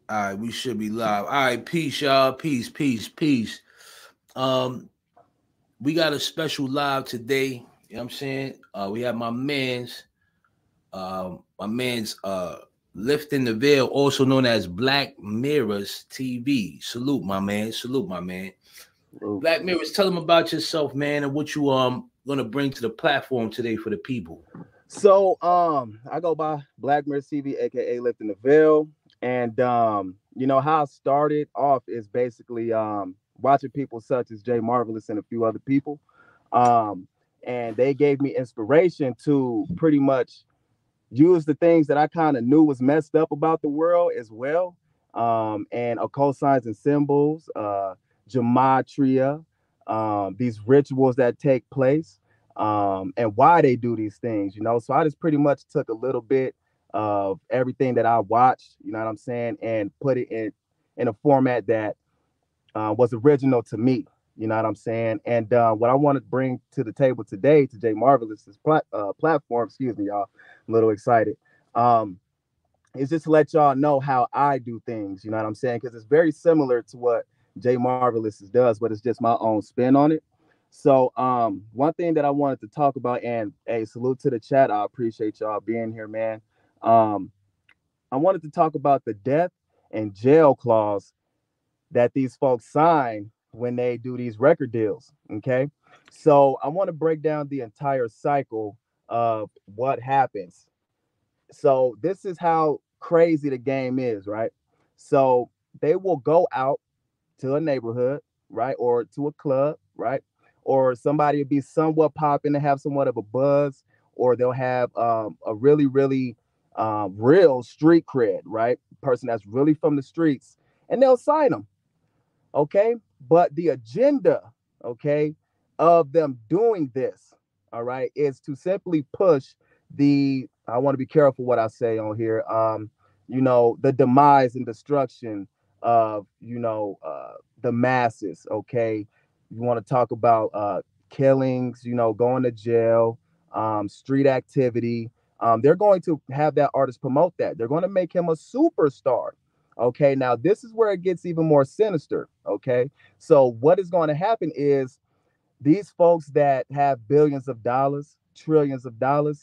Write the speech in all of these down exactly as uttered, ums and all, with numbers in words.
All right, we should be live. All right, peace, y'all. Peace, peace, peace. Um, we got a special live today. You know what I'm saying? Uh, we have my man's, um, my man's uh lifting the veil, also known as Black Mirrors T V. Salute, my man. Salute, my man. Ooh. Black Mirrors, tell them about yourself, man, and what you um gonna bring to the platform today for the people. So um I go by Black Mirror T V, aka Lifting the Veil. And um, you know, how I started off is basically um watching people such as Jay Marvelous and a few other people. Um, and they gave me inspiration to pretty much use the things that I kind of knew was messed up about the world as well. Um, and occult signs and symbols, uh, gematria, um, these rituals that take place, um, and why they do these things, you know. So I just pretty much took a little bit of everything that I watched, you know what I'm saying, and put it in in a format that uh, was original to me. You know what I'm saying? And uh, what I want to bring to the table today to Jay Marvelous's plat- uh, platform, excuse me, y'all, I'm a little excited, um, is just to let y'all know how I do things. You know what I'm saying? Because it's very similar to what Jay Marvelous does, but it's just my own spin on it. So um, one thing that I wanted to talk about, and a hey, salute to the chat. I appreciate y'all being here, man. Um, I wanted to talk about the death and jail clause that these folks sign when they do these record deals. Okay. So I want to break down the entire cycle of what happens. So this is how crazy the game is, right? So they will go out to a neighborhood, right? Or to a club, right? Or somebody will be somewhat popping to have somewhat of a buzz, or they'll have um, a really, really um, real street cred, right? Person that's really from the streets, and they'll sign them. Okay. But the agenda, okay, of them doing this, all right, is to simply push the, I want to be careful what I say on here, um, you know, the demise and destruction of, you know, uh, the masses, okay. You want to talk about uh, killings, you know, going to jail, um, street activity. Um, they're going to have that artist promote that. They're going to make him a superstar. Okay, now this is where it gets even more sinister. Okay, so what is going to happen is these folks that have billions of dollars, trillions of dollars,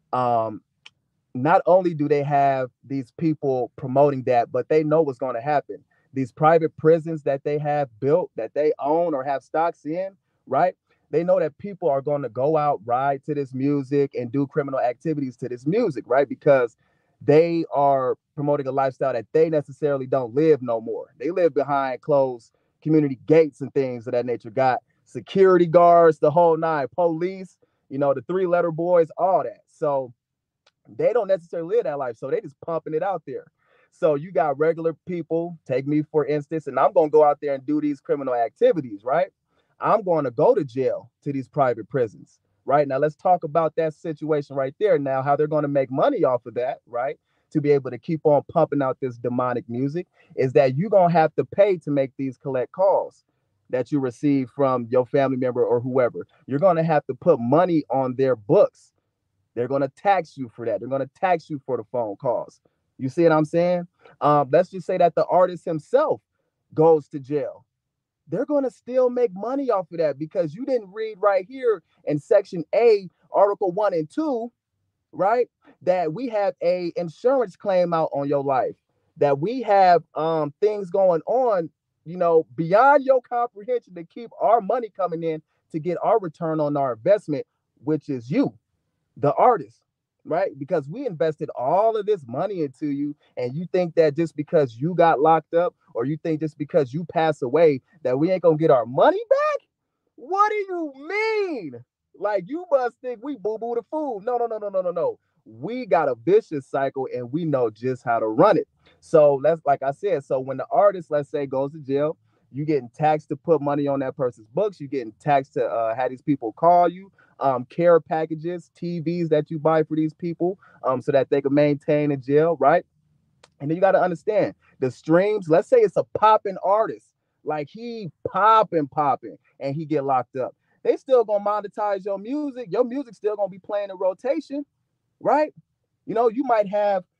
um, not only do they have these people promoting that, but they know what's going to happen. These private prisons that they have built, that they own or have stocks in, right? They know that people are going to go out, ride to this music, and do criminal activities to this music, right? Because they are promoting a lifestyle that they necessarily don't live no more. They live behind closed community gates and things of that nature. Got security guards, the whole nine, police, you know, the three letter boys, all that. So, they don't necessarily live that life, so they just pumping it out there. So you got regular people, take me for instance, and I'm gonna go out there and do these criminal activities, right? I'm going to go to jail to these private prisons, right? Now let's talk about that situation right there. Now, how they're going to make money off of that, right? To be able to keep on pumping out this demonic music is that you're gonna have to pay to make these collect calls that you receive from your family member or whoever. You're gonna have to put money on their books. They're going to tax you for that. They're going to tax you for the phone calls. You see what I'm saying? Um, let's just say that the artist himself goes to jail. They're going to still make money off of that because you didn't read right here in section A, article one and two, right? That we have a insurance claim out on your life, that we have um, things going on, you know, beyond your comprehension to keep our money coming in to get our return on our investment, which is you, the artist, right? Because we invested all of this money into you, and you think that just because you got locked up, or you think just because you pass away, that we ain't gonna get our money back? What do you mean? Like, you must think we boo boo the food. No, no, no, no, no, no, no. We got a vicious cycle, and we know just how to run it. So let's, like I said, so when the artist, let's say, goes to jail, you getting taxed to put money on that person's books. You getting taxed to uh, have these people call you, um, care packages, T Vs that you buy for these people, um, so that they can maintain in jail, right? And then you got to understand the streams. Let's say it's a popping artist, like he popping, popping, and he get locked up. They still gonna monetize your music. Your music still gonna be playing in rotation, right? You know, you might have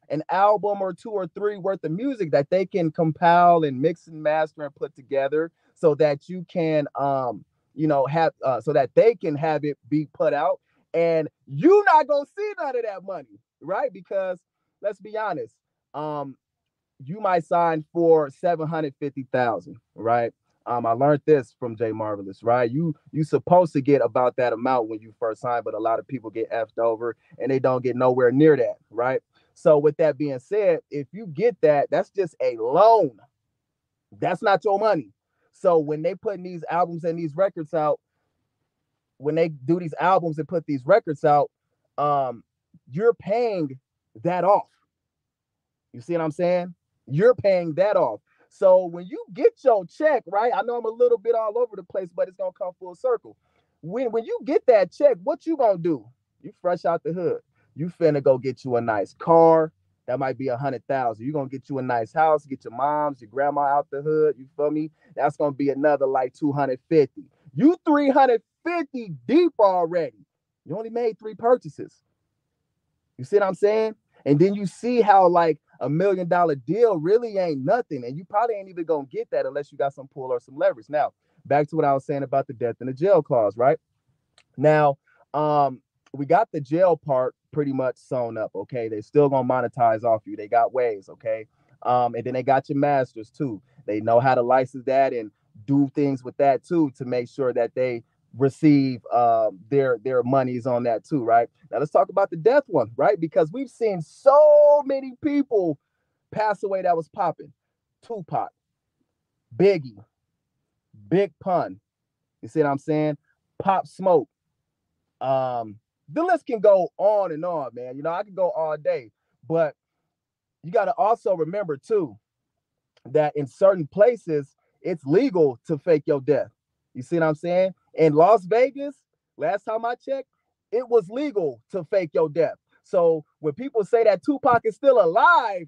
an album or two or three worth of music that they can compile and mix and master and put together so that you can um you know have uh, so that they can have it be put out, and you not gonna see none of that money, right? Because let's be honest, um you might sign for seven hundred fifty thousand, right? Um, I learned this from Jay Marvelous, right? You you supposed to get about that amount when you first sign, but a lot of people get effed over and they don't get nowhere near that, right? So with that being said, if you get that, that's just a loan. That's not your money. So when they putting these albums and these records out, when they do these albums and put these records out, um, you're paying that off. You see what I'm saying? You're paying that off. So when you get your check, right? I know I'm a little bit all over the place, but it's gonna come full circle. When when you get that check, what you gonna do? You fresh out the hood. You finna go get you a nice car. That might be a hundred thousand. You're gonna get you a nice house, get your moms, your grandma out the hood. You feel me? That's gonna be another like two hundred fifty. You three hundred fifty deep already. You only made three purchases. You see what I'm saying? And then you see how like a million dollar deal really ain't nothing. And you probably ain't even gonna get that unless you got some pull or some leverage. Now, back to what I was saying about the death in the jail clause, right? Now, um, we got the jail part pretty much sewn up. Okay, they still gonna monetize off you. They got ways, okay. Um, and then they got your masters too. They know how to license that and do things with that too to make sure that they receive um, their their monies on that too, right? Now let's talk about the death one, right? Because we've seen so many people pass away that was popping. Tupac, Biggie, Big Pun. You see what I'm saying? Pop Smoke. Um, the list can go on and on, man. You know, I could go all day, but you got to also remember too that in certain places it's legal to fake your death. You see what I'm saying? In Las Vegas, last time I checked, it was legal to fake your death. So when people say that Tupac is still alive,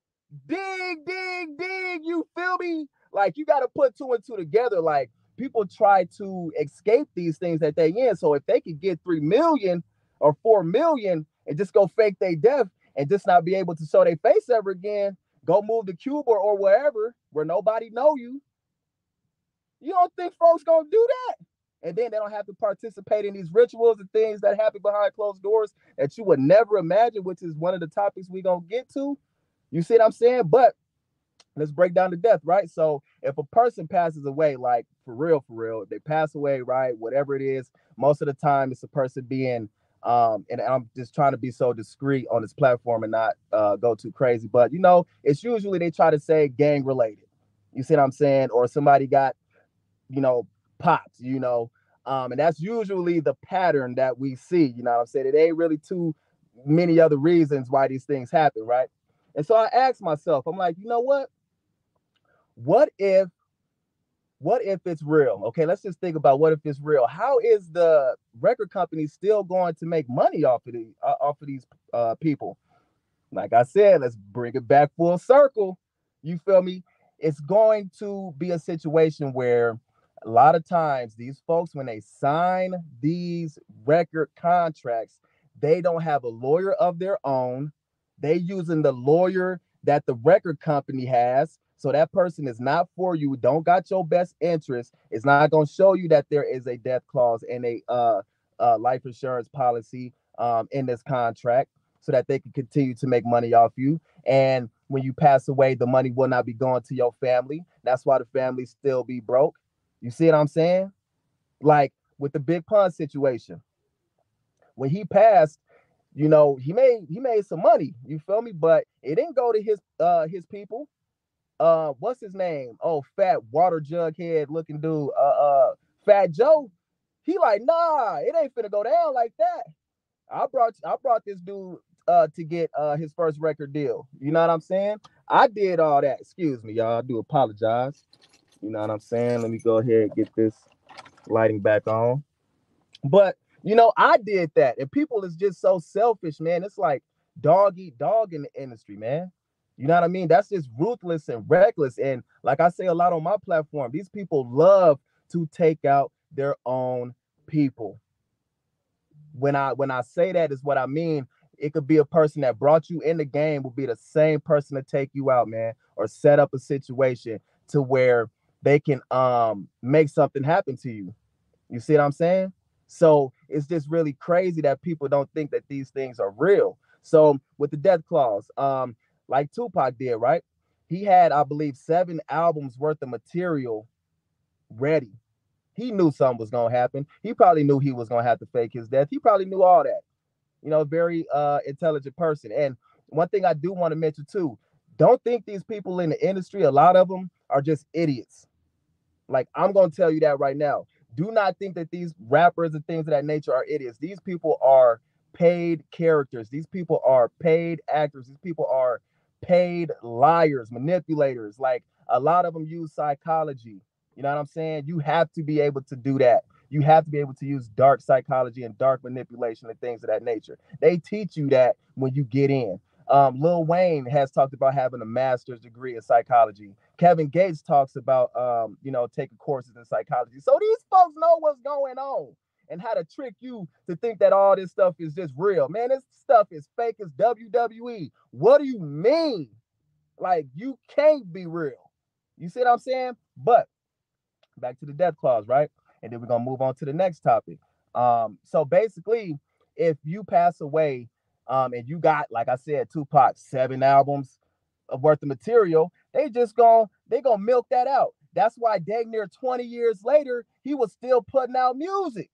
dig, dig, dig, you feel me? Like you got to put two and two together. Like people try to escape these things that they in. So if they could get three million or four million and just go fake their death and just not be able to show their face ever again, go move to Cuba or wherever where nobody know you. You don't think folks gonna do that? And then they don't have to participate in these rituals and things that happen behind closed doors that you would never imagine, which is one of the topics we gonna get to. You see what I'm saying? But let's break down the death, right? So if a person passes away, like for real, for real, they pass away, right? Whatever it is, most of the time it's a person being um, and I'm just trying to be so discreet on this platform and not uh, go too crazy. But you know, it's usually they try to say gang related. You see what I'm saying? Or somebody got, you know, popped, you know, um, and that's usually the pattern that we see. You know what I'm saying? It ain't really too many other reasons why these things happen, right? And so I asked myself, I'm like, you know what? What if, what if it's real? Okay, let's just think about what if it's real. How is the record company still going to make money off of the uh, off of these uh, people? Like I said, let's bring it back full circle. You feel me? It's going to be a situation where a lot of times these folks, when they sign these record contracts, they don't have a lawyer of their own. They using the lawyer that the record company has. So that person is not for you, don't got your best interest. It's not going to show you that there is a death clause and a uh, uh, life insurance policy um, in this contract so that they can continue to make money off you. And when you pass away, the money will not be going to your family. That's why the family still be broke. You see what I'm saying? Like with the Big Pun situation, when he passed, you know, he made he made some money. You feel me? But it didn't go to his uh his people. Uh, what's his name? Oh, fat water jug head looking dude. Uh, uh, Fat Joe. He like, nah, it ain't finna go down like that. I brought I brought this dude uh to get uh his first record deal. You know what I'm saying? I did all that. Excuse me, y'all. I do apologize. You know what I'm saying? Let me go ahead and get this lighting back on. But you know, I did that, and people is just so selfish, man. It's like dog eat dog in the industry, man. You know what I mean? That's just ruthless and reckless. And like I say a lot on my platform, these people love to take out their own people. When I when I say that is what I mean. It could be a person that brought you in the game will be the same person to take you out, man, or set up a situation to where they can um make something happen to you. You see what I'm saying? So it's just really crazy that people don't think that these things are real. So with the death clause, um, like Tupac did, right? He had, I believe, seven albums worth of material ready. He knew something was gonna happen. He probably knew he was gonna have to fake his death. He probably knew all that. You know, very uh intelligent person. And one thing I do want to mention too, don't think these people in the industry, a lot of them are just idiots. Like, I'm gonna tell you that right now. Do not think that these rappers and things of that nature are idiots. These people are paid characters. These people are paid actors. These people are paid liars, manipulators. Like, a lot of them use psychology. You know what I'm saying? You have to be able to do that. You have to be able to use dark psychology and dark manipulation and things of that nature. They teach you that when you get in. Um, Lil Wayne has talked about having a master's degree in psychology. Kevin Gates talks about, um, you know, taking courses in psychology. So these folks know what's going on and how to trick you to think that all this stuff is just real. Man, this stuff is fake as W W E. What do you mean? Like, you can't be real. You see what I'm saying? But back to the death clause, right? And then we're going to move on to the next topic. Um, so basically, if you pass away um, and you got, like I said, Tupac, seven albums of worth of material, they just going they gonna milk that out. That's why dang near twenty years later, he was still putting out music.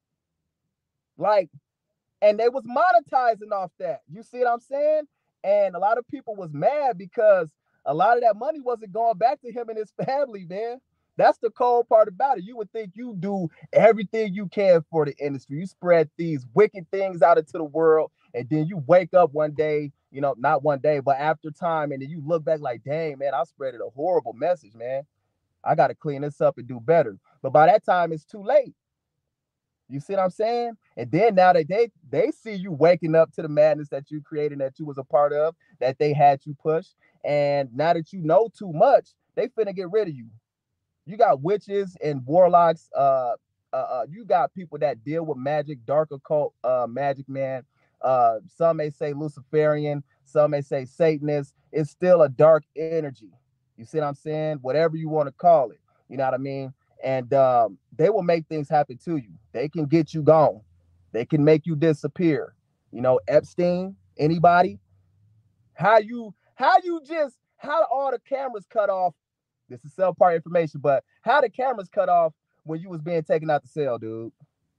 Like, and they was monetizing off that. You see what I'm saying? And a lot of people was mad because a lot of that money wasn't going back to him and his family, man. That's the cold part about it. You would think you do everything you can for the industry. You spread these wicked things out into the world, and then you wake up one day, you know, not one day, but after time, and then you look back like, dang, man, I spread a horrible message, man. I got to clean this up and do better. But by that time, it's too late. You see what I'm saying? And then now that they they see you waking up to the madness that you created, that you was a part of, that they had you push, and now that you know too much, they finna get rid of you. You got witches and warlocks. Uh, uh, uh, you got people that deal with magic, dark occult, uh, magic, man. Uh, some may say Luciferian, some may say Satanist. It's still a dark energy. You see what I'm saying? Whatever you want to call it. You know what I mean? And um, they will make things happen to you. They can get you gone. They can make you disappear. You know, Epstein, anybody? How you, how you just, how all the cameras cut off. This is cell part information, but how the cameras cut off when you was being taken out the cell, dude?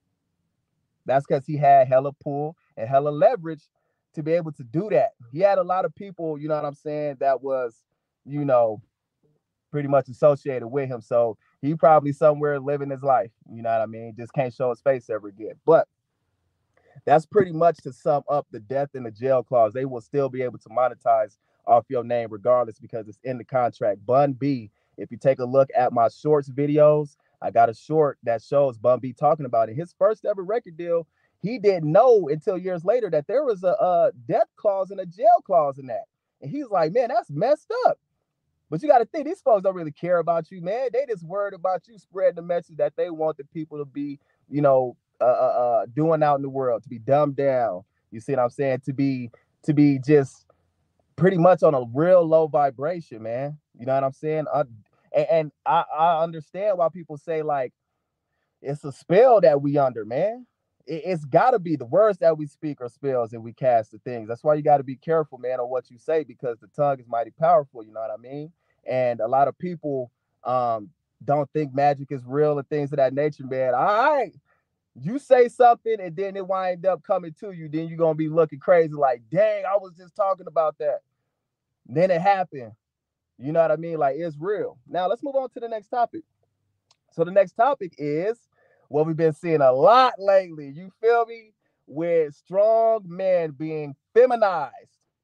That's because he had hella pull and hella leverage to be able to do that. He had a lot of people, you know what I'm saying, that was, you know, pretty much associated with him. So he probably somewhere living his life, you know what I mean? Just can't show his face ever again. But that's pretty much to sum up the death in the jail clause. They will still be able to monetize off your name regardless because it's in the contract. Bun B, if you take a look at my shorts videos, I got a short that shows Bun B talking about it. His first ever record deal, he didn't know until years later that there was a, a death clause and a jail clause in that. And he's like, man, that's messed up. But you got to think, these folks don't really care about you, man. They just worried about you spreading the message that they want the people to be, you know, uh, uh, doing out in the world, to be dumbed down. You see what I'm saying? To be, to be just pretty much on a real low vibration, man. You know what I'm saying? Uh, and and I, I understand why people say, like, it's a spell that we under, man. It, it's got to be the words that we speak are spells and we cast the things. That's why you got to be careful, man, on what you say, because the tongue is mighty powerful. You know what I mean? And a lot of people um, don't think magic is real and things of that nature, man. All right. You say something and then it wind up coming to you. Then you're going to be looking crazy like, dang, I was just talking about that. Then it happened. You know what I mean? Like, it's real. Now, let's move on to the next topic. So the next topic is what we've been seeing a lot lately. You feel me? With strong men being feminized.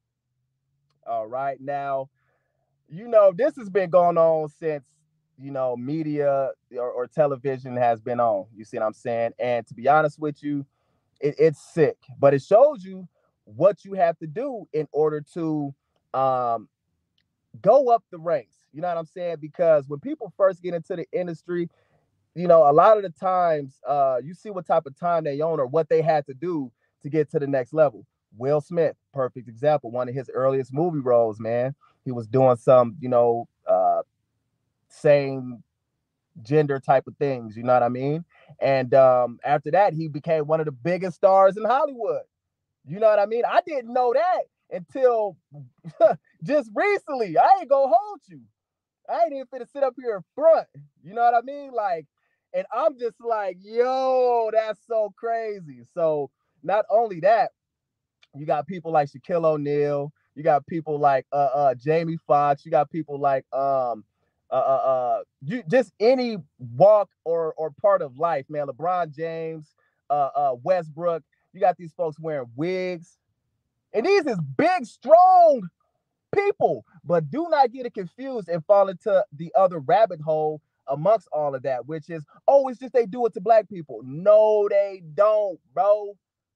All right. Now, you know, this has been going on since, you know, media or, or television has been on. You see what I'm saying? And to be honest with you, it, it's sick. But it shows you what you have to do in order to um, go up the ranks. You know what I'm saying? Because when people first get into the industry, you know, a lot of the times uh, you see what type of time they own or what they had to do to get to the next level. Will Smith, perfect example. One of his earliest movie roles, man. He was doing some, you know, uh, same gender type of things. You know what I mean? And um, after that, he became one of the biggest stars in Hollywood. You know what I mean? I didn't know that until just recently. I ain't gonna hold you. I ain't even finna sit up here in front. You know what I mean? Like, and I'm just like, yo, that's so crazy. So not only that, you got people like Shaquille O'Neal. You got people like uh, uh, Jamie Foxx. You got people like um, uh, uh, uh, you just any walk or or part of life, man. LeBron James, uh, uh, Westbrook. You got these folks wearing wigs, and these is big, strong people. But do not get it confused and fall into the other rabbit hole amongst all of that, which is, oh, it's just they do it to black people. No, they don't, bro.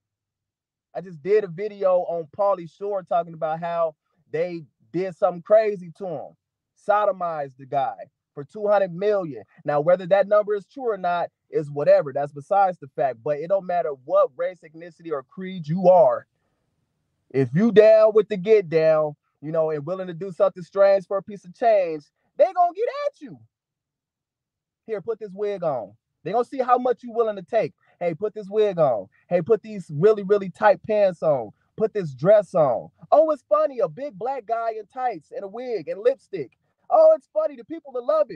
I just did a video on Pauly Shore talking about how they did something crazy to him, sodomized the guy for two hundred million. Now, whether that number is true or not is whatever. That's besides the fact. But it don't matter what race, ethnicity, or creed you are. If you down with the get down, you know, and willing to do something strange for a piece of change, they gonna get at you. Here, put this wig on. They gonna see how much you willing to take. Hey, put this wig on. Hey, put these really, really tight pants on. Put this dress on. Oh, it's funny. A big black guy in tights and a wig and lipstick. Oh, it's funny. The people that love it.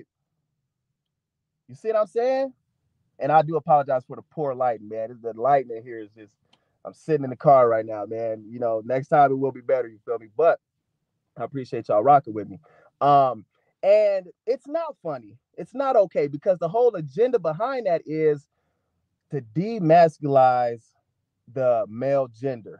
You see what I'm saying? And I do apologize for the poor lighting, man. The lighting in here is just, I'm sitting in the car right now, man. You know, next time it will be better, you feel me? But I appreciate y'all rocking with me. Um, and it's not funny. It's not okay, because the whole agenda behind that is to demasculize the male gender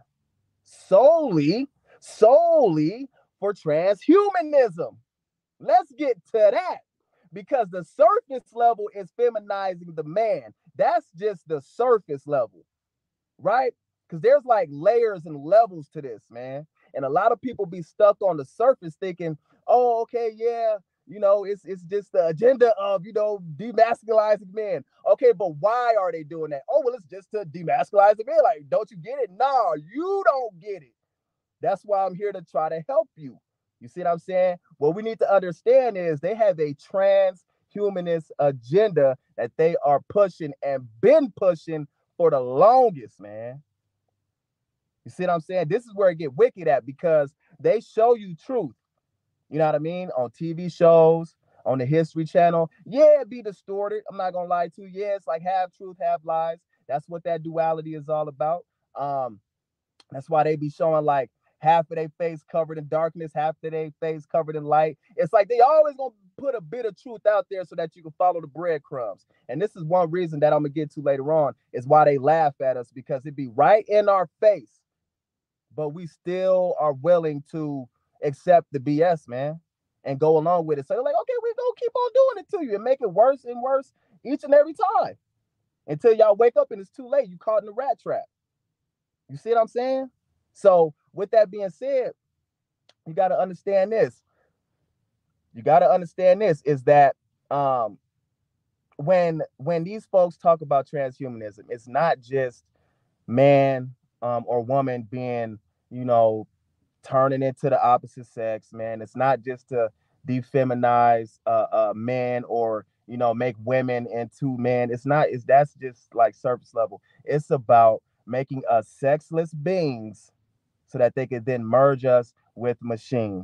solely, solely for transhumanism. Let's get to that, because the surface level is feminizing the man. That's just the surface level, right? Because there's like layers and levels to this, man. And a lot of people be stuck on the surface thinking, oh, okay, yeah, you know, it's it's just the agenda of, you know, demasculizing men. Okay, but why are they doing that? Oh, well, it's just to demasculize the men. Like, don't you get it? No, you don't get it. That's why I'm here to try to help you. You see what I'm saying? What we need to understand is they have a transhumanist agenda that they are pushing and been pushing for the longest, man. You see what I'm saying? This is where it get wicked at, because they show you truth. You know what I mean? On T V shows, on the History Channel. Yeah, it be distorted. I'm not gonna lie to you. Yeah, it's like half truth, half lies. That's what that duality is all about. Um, that's why they be showing like half of their face covered in darkness, half of their face covered in light. It's like they always gonna put a bit of truth out there so that you can follow the breadcrumbs. And this is one reason that I'm gonna get to later on, is why they laugh at us, because it be right in our face, but we still are willing to accept the B S, man, and go along with it. So they're like, okay, we're gonna keep on doing it to you and make it worse and worse each and every time until y'all wake up and it's too late. You caught in the rat trap. You see what I'm saying? So with that being said, you got to understand this. You got to understand this is that um, when when these folks talk about transhumanism, it's not just man um, or woman being, you know, turning into the opposite sex, man. It's not just to defeminize uh, uh men, or, you know, make women into men. It's not, it's that's just like surface level. It's about making us sexless beings so that they could then merge us with machine.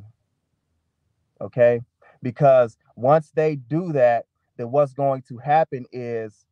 Okay? Because once they do that, then what's going to happen is,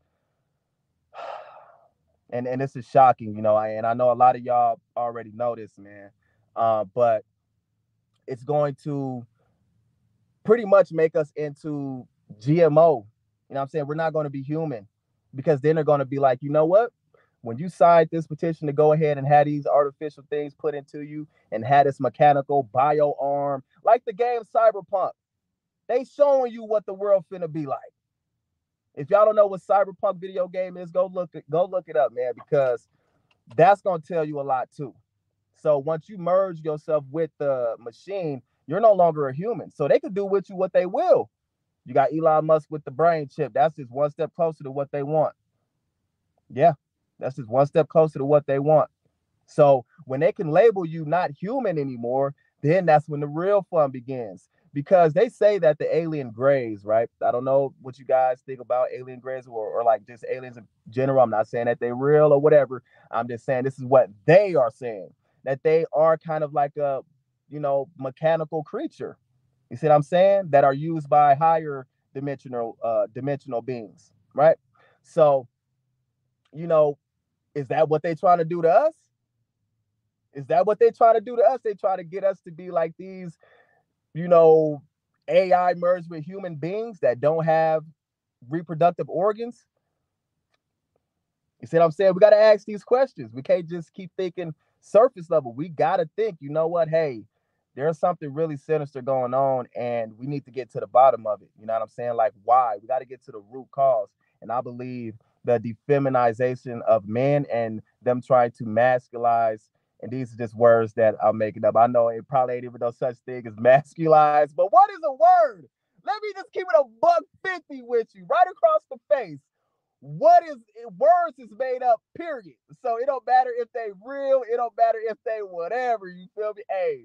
and, and this is shocking, you know, and I know a lot of y'all already know this, man, uh, but it's going to pretty much make us into G M O. You know what I'm saying? We're not going to be human, because then they're going to be like, you know what? When you signed this petition to go ahead and have these artificial things put into you and had this mechanical bio arm, like the game Cyberpunk, they showing you what the world finna be like. If y'all don't know what Cyberpunk video game is, go look it, go look it up, man, because that's gonna tell you a lot too. So once you merge yourself with the machine, you're no longer a human. So they could do with you what they will. You got Elon Musk with the brain chip. That's just one step closer to what they want. Yeah, that's just one step closer to what they want. So when they can label you not human anymore, then that's when the real fun begins. Because they say that the alien grays, right? I don't know what you guys think about alien grays or, or like just aliens in general. I'm not saying that they're real or whatever. I'm just saying this is what they are saying, that they are kind of like a, you know, mechanical creature. You see what I'm saying? That are used by higher dimensional uh dimensional beings, right? So, you know, is that what they trying to do to us? Is that what they try to do to us? They try to get us to be like these, you know, A I merged with human beings that don't have reproductive organs. You see what I'm saying? We got to ask these questions. We can't just keep thinking surface level. We got to think, you know what? Hey, there's something really sinister going on, and we need to get to the bottom of it. You know what I'm saying? Like, why? We got to get to the root cause. And I believe the defeminization of men and them trying to masculize, and these are just words that I'm making up. I know it probably ain't even no such thing as masculize, but what is a word? Let me just keep it a buck fifty with you, right across the face. What is words is made up, period. So it don't matter if they real, it don't matter if they whatever. You feel me? Hey,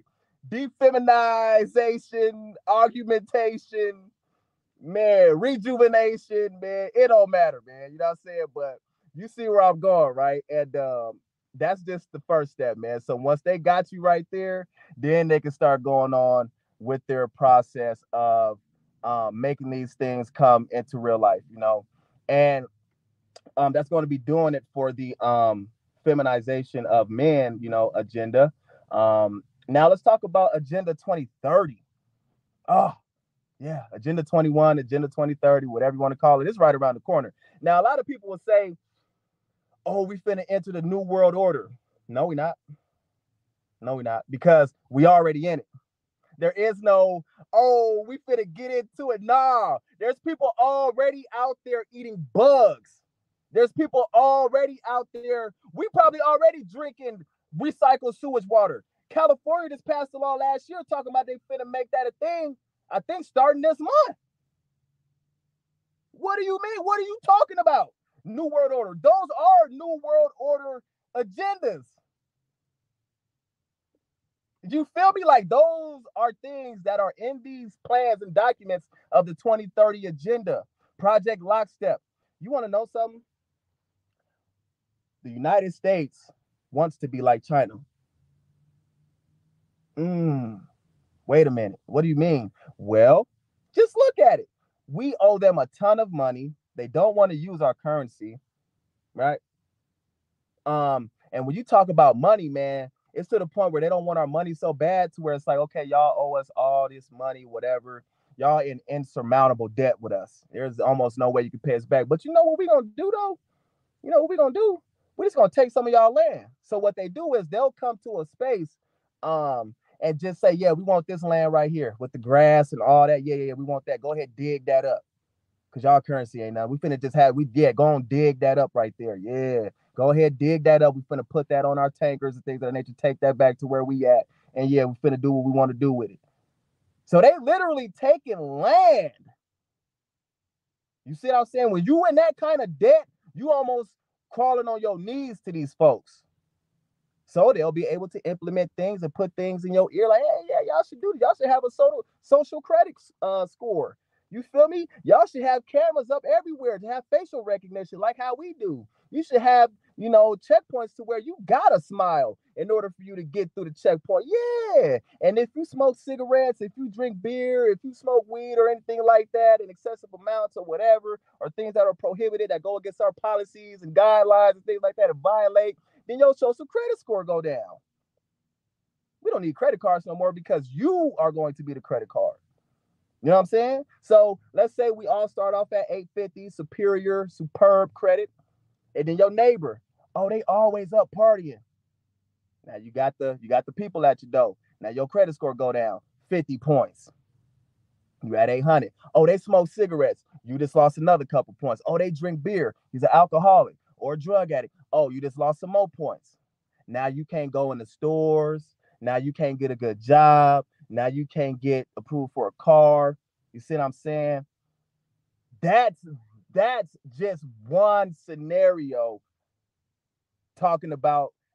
defeminization, argumentation, man, rejuvenation, man. It don't matter, man. You know what I'm saying? But you see where I'm going, right? And um, that's just the first step, man. So once they got you right there, then they can start going on with their process of um, making these things come into real life, you know. And um, that's going to be doing it for the um, feminization of men, you know, agenda. Um, now let's talk about Agenda twenty thirty. Oh, yeah, Agenda twenty-one, Agenda twenty thirty, whatever you want to call it, it's right around the corner. Now, a lot of people will say, oh, we finna enter the new world order. No, we're not. No, we're not, because we already in it. There is no, oh, we finna get into it. Nah, there's people already out there eating bugs. There's people already out there. We probably already drinking recycled sewage water. California just passed a law last year talking about they finna make that a thing, I think starting this month. What do you mean? What are you talking about? New World Order. Those are New World Order agendas. You feel me? Like, those are things that are in these plans and documents of the twenty thirty agenda, Project Lockstep. You want to know something? The United States wants to be like China. Mm, wait a minute. What do you mean? Well, just look at it. We owe them a ton of money. They don't want to use our currency, right? Um, and when you talk about money, man, it's to the point where they don't want our money so bad to where it's like, okay, y'all owe us all this money, whatever. Y'all in insurmountable debt with us. There's almost no way you can pay us back. But you know what we're gonna do though? You know what we're gonna do? We're just gonna take some of y'all land. So what they do is they'll come to a space um and just say, yeah, we want this land right here with the grass and all that. Yeah, yeah, yeah, we want that. Go ahead, dig that up. Cause y'all currency ain't nothing. We finna just have we yeah, go and dig that up right there. Yeah. Go ahead, dig that up. We finna put that on our tankers and things of that nature. Take that back to where we at. And yeah, we finna do what we want to do with it. So they literally taking land. You see what I'm saying? When you in that kind of debt, you almost crawling on your knees to these folks. So they'll be able to implement things and put things in your ear like, hey, yeah, y'all should do it. Y'all should have a social social credit uh, score. You feel me? Y'all should have cameras up everywhere to have facial recognition like how we do. You should have, you know, checkpoints to where you gotta smile in order for you to get through the checkpoint. Yeah. And if you smoke cigarettes, if you drink beer, if you smoke weed or anything like that in excessive amounts or whatever, or things that are prohibited that go against our policies and guidelines and things like that and violate, then your social credit score go down. We don't need credit cards no more because you are going to be the credit card. You know what I'm saying? So let's say we all start off at eight fifty, superior, superb credit. And then your neighbor, oh, they always up partying. Now you got the you got the people at your door. Now your credit score go down fifty points. You at eight hundred. Oh, they smoke cigarettes. You just lost another couple points. Oh, they drink beer. He's an alcoholic or a drug addict. Oh, you just lost some more points. Now you can't go in the stores. Now you can't get a good job. Now you can't get approved for a car. You see what I'm saying? That's that's just one scenario talking about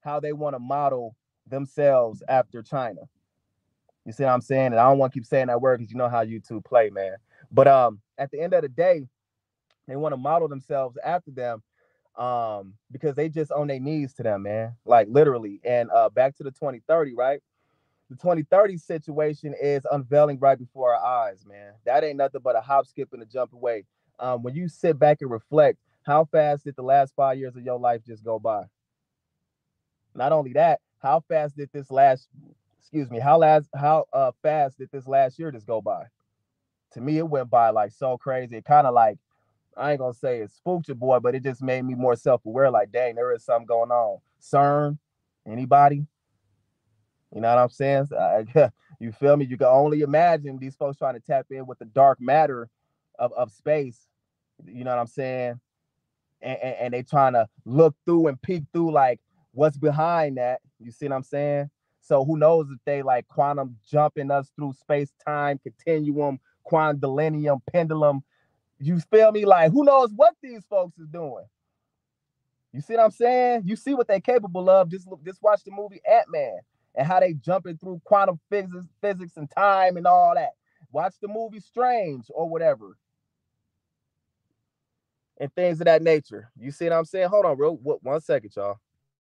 how they want to model themselves after China. You see what I'm saying? And I don't want to keep saying that word because you know how YouTube play, man. But um, at the end of the day, they want to model themselves after them um, because they just on their knees to them, man. Like literally. And uh, back to the twenty thirty, right? The twenty thirty situation is unveiling right before our eyes, man. That ain't nothing but a hop, skip, and a jump away. Um, when you sit back and reflect, how fast did the last five years of your life just go by? Not only that, how fast did this last, excuse me, how last, how uh fast did this last year just go by? To me, it went by like so crazy. It kind of like, I ain't gonna say it spooked your boy, but it just made me more self-aware. Like, dang, there is something going on. CERN, anybody? You know what I'm saying? Uh, you feel me? You can only imagine these folks trying to tap in with the dark matter of, of space. You know what I'm saying? And, and, and they trying to look through and peek through like what's behind that. You see what I'm saying? So who knows if they like quantum jumping us through space-time continuum, quantum pendulum. You feel me? Like who knows what these folks is doing? You see what I'm saying? You see what they're capable of. Just just watch the movie Ant-Man and how they jumping through quantum physics, physics and time and all that. Watch the movie Strange or whatever. And things of that nature. You see what I'm saying? Hold on, bro. One second, y'all.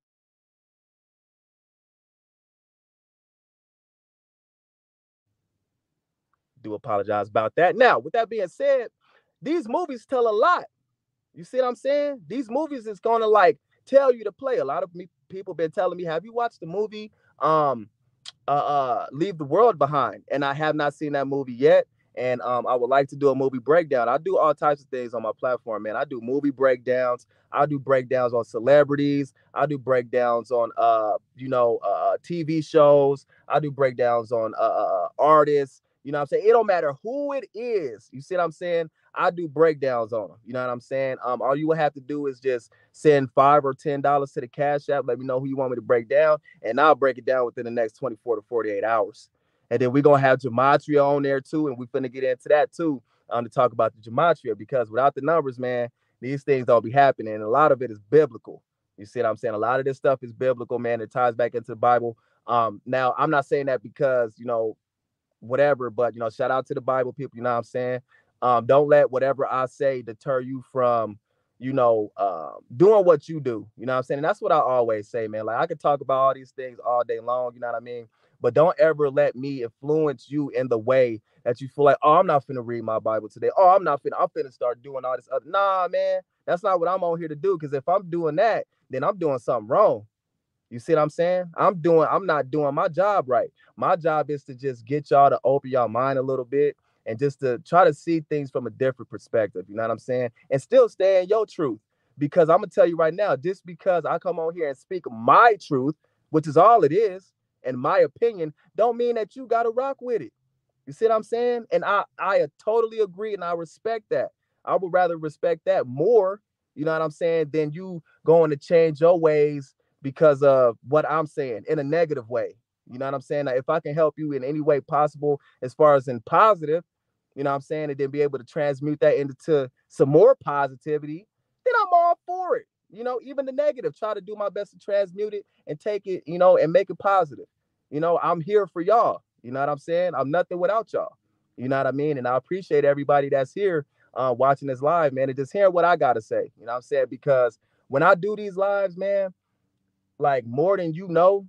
Do apologize about that. Now, with that being said, these movies tell a lot. You see what I'm saying? These movies is gonna like tell you to play. A lot of me people been telling me, have you watched the movie um uh, uh Leave the World Behind? And I have not seen that movie yet. And um, I would like to do a movie breakdown. I do all types of things on my platform, man. I do movie breakdowns. I do breakdowns on celebrities. I do breakdowns on uh, you know, uh, T V shows. I do breakdowns on uh, uh, artists. You know what I'm saying? It don't matter who it is. You see what I'm saying? I do breakdowns on them. You know what I'm saying? Um, all you would have to do is just send five or ten dollars to the Cash App. Let me know who you want me to break down, and I'll break it down within the next twenty-four to forty-eight hours. And then we're gonna have gematria on there too, and we're gonna get into that too um, to talk about the gematria, because without the numbers, man, these things don't be happening. And a lot of it is biblical. You see what I'm saying? A lot of this stuff is biblical, man. It ties back into the Bible. Um, now, I'm not saying that because, you know, whatever, but, you know, shout out to the Bible people, you know what I'm saying? Um, don't let whatever I say deter you from, you know, uh, doing what you do. You know what I'm saying? And that's what I always say, man. Like, I could talk about all these things all day long, you know what I mean? But don't ever let me influence you in the way that you feel like, oh, I'm not finna read my Bible today. Oh, I'm not finna, I'm finna start doing all this other. Nah, man, that's not what I'm on here to do. Because if I'm doing that, then I'm doing something wrong. You see what I'm saying? I'm doing, I'm not doing my job right. My job is to just get y'all to open y'all mind a little bit and just to try to see things from a different perspective. You know what I'm saying? And still stay in your truth. Because I'm gonna tell you right now, just because I come on here and speak my truth, which is all it is, and my opinion, don't mean that you gotta rock with it. You see what I'm saying? And I I totally agree and I respect that. I would rather respect that more, you know what I'm saying, than you going to change your ways because of what I'm saying in a negative way. You know what I'm saying? Now, if I can help you in any way possible, as far as in positive, you know what I'm saying, and then be able to transmute that into some more positivity, then I'm all for it. You know, even the negative, try to do my best to transmute it and take it, you know, and make it positive. You know, I'm here for y'all. You know what I'm saying? I'm nothing without y'all. You know what I mean? And I appreciate everybody that's here uh, watching this live, man, and just hearing what I got to say. You know what I'm saying? Because when I do these lives, man, like more than you know,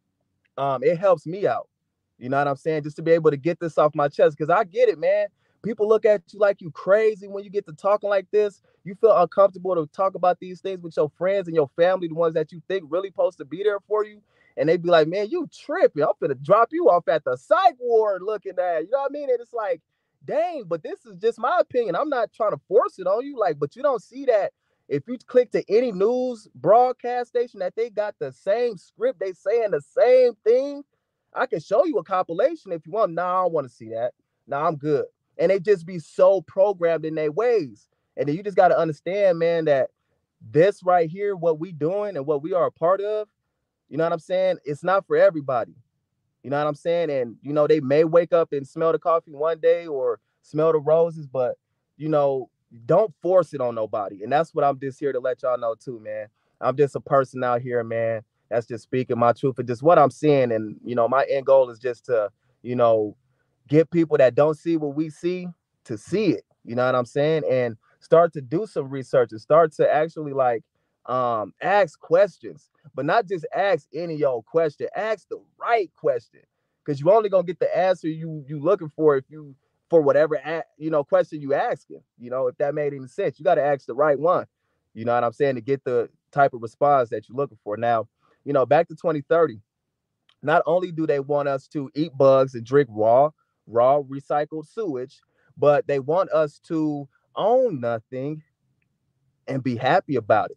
um, it helps me out. You know what I'm saying? Just to be able to get this off my chest, because I get it, man. People look at you like you crazy when you get to talking like this. You feel uncomfortable to talk about these things with your friends and your family, the ones that you think really supposed to be there for you. And they be like, man, you tripping. I'm gonna drop you off at the psych ward looking at, you know what I mean? And it's like, dang, but this is just my opinion. I'm not trying to force it on you. Like, but you don't see that if you click to any news broadcast station that they got the same script, they saying the same thing. I can show you a compilation if you want. No, nah, I don't want to see that. No, nah, I'm good. And they just be so programmed in their ways. And then you just got to understand, man, that this right here, what we doing and what we are a part of, you know what I'm saying? It's not for everybody. You know what I'm saying? And, you know, they may wake up and smell the coffee one day or smell the roses, but, you know, don't force it on nobody. And that's what I'm just here to let y'all know too, man. I'm just a person out here, man, That's just speaking my truth and just what I'm seeing. And, you know, my end goal is just to, you know, get people that don't see what we see to see it. You know what I'm saying? And start to do some research and start to actually like um, ask questions, but not just ask any old question. Ask the right question, because you only gonna get the answer you you looking for if you for whatever you know question you asking. You know, if that made any sense, you got to ask the right one. You know what I'm saying, to get the type of response that you're looking for. Now, you know, back to twenty thirty. Not only do they want us to eat bugs and drink raw raw recycled sewage, but they want us to own nothing and be happy about it.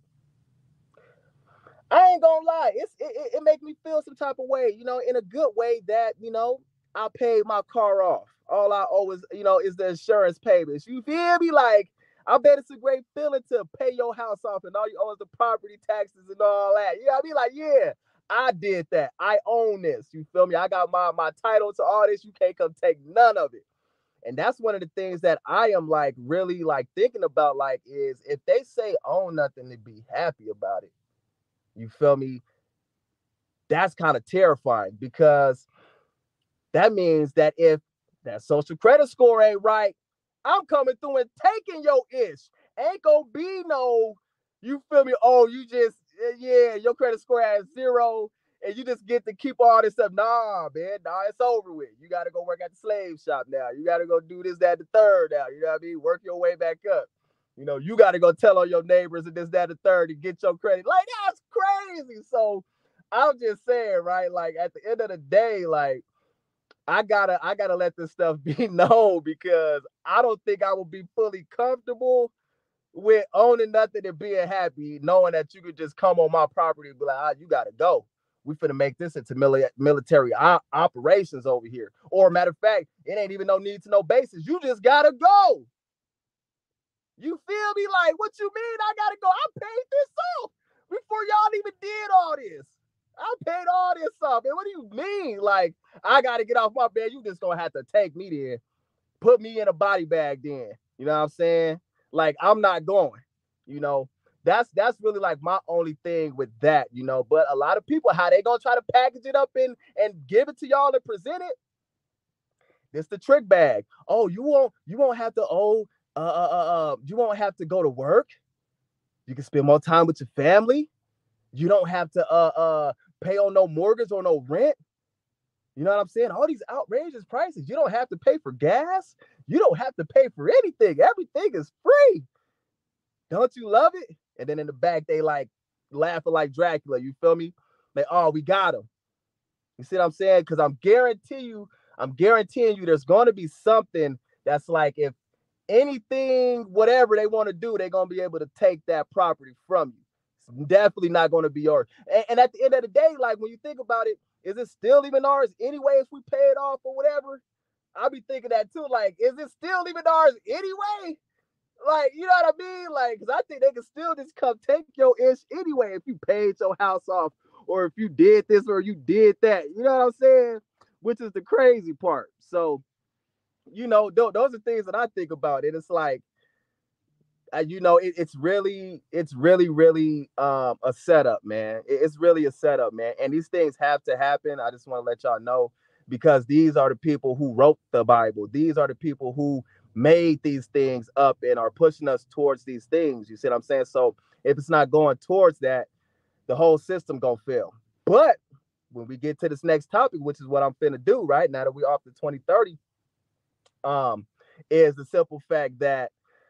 I ain't gonna lie, it's it, it make me feel some type of way, you know, in a good way, that, you know, I paid my car off. All I owe is, you know, is the insurance payments. You feel me? Like, I bet it's a great feeling to pay your house off and all you owe is the property taxes and all that. You know what I mean? Like, yeah, I did that. I own this. You feel me? I got my my title to all this. You can't come take none of it. And that's one of the things that I am like really like thinking about, like, is if they say own nothing to be happy about it. You feel me? That's kind of terrifying, because that means that if that social credit score ain't right, I'm coming through and taking your ish. Ain't gonna be no, you feel me? Oh, you just, yeah, your credit score has zero and you just get to keep all this stuff. Nah, man, nah, it's over with. You got to go work at the slave shop now. You got to go do this, that, the third now. You know what I mean? Work your way back up. You know, you got to go tell on your neighbors and this, that, the third to get your credit. Like, that's crazy. So I'm just saying, right? Like, at the end of the day, like, I gotta, I gotta let this stuff be known, because I don't think I will be fully comfortable with owning nothing and being happy, knowing that you could just come on my property and be like, ah, you gotta go. We finna make this into mili- military op- operations over here. Or matter of fact, it ain't even no need to know basis. You just gotta go. You feel me? Like, what you mean I gotta go? I paid this off before y'all even did all this. I paid all this off. And what do you mean? Like, I gotta get off my bed. You just gonna have to take me there, put me in a body bag then. You know what I'm saying? Like, I'm not going. You know, that's that's really like my only thing with that, you know. But a lot of people, how they gonna try to package it up and, and give it to y'all and present it? It's the trick bag. Oh, you won't you won't have to owe uh, uh uh you won't have to go to work. You can spend more time with your family. You don't have to uh uh pay on no mortgage or no rent. You know what I'm saying? All these outrageous prices. You don't have to pay for gas. You don't have to pay for anything. Everything is free. Don't you love it? And then in the back, they like laughing like Dracula. You feel me? Like, oh, we got him. You see what I'm saying? Because I'm guarantee you, I'm guaranteeing you there's going to be something that's like, if anything, whatever they want to do, they're going to be able to take that property from you. It's definitely not going to be yours. And, and at the end of the day, like, when you think about it, is it still even ours anyway if we pay it off or whatever? I'll be thinking that too. Like, is it still even ours anyway? Like, you know what I mean? Like, because I think they can still just come take your ish anyway if you paid your house off, or if you did this or you did that. You know what I'm saying? Which is the crazy part. So, you know, th- those are things that I think about. And it's like, uh, you know, it, it's really, it's really, really um, a setup, man. It, it's really a setup, man. And these things have to happen. I just want to let y'all know, because these are the people who wrote the Bible. These are the people who made these things up and are pushing us towards these things. You see what I'm saying? So if it's not going towards that, the whole system gonna fail. But when we get to this next topic, which is what I'm finna do right now that we're off the twenty thirty, um, is the simple fact that,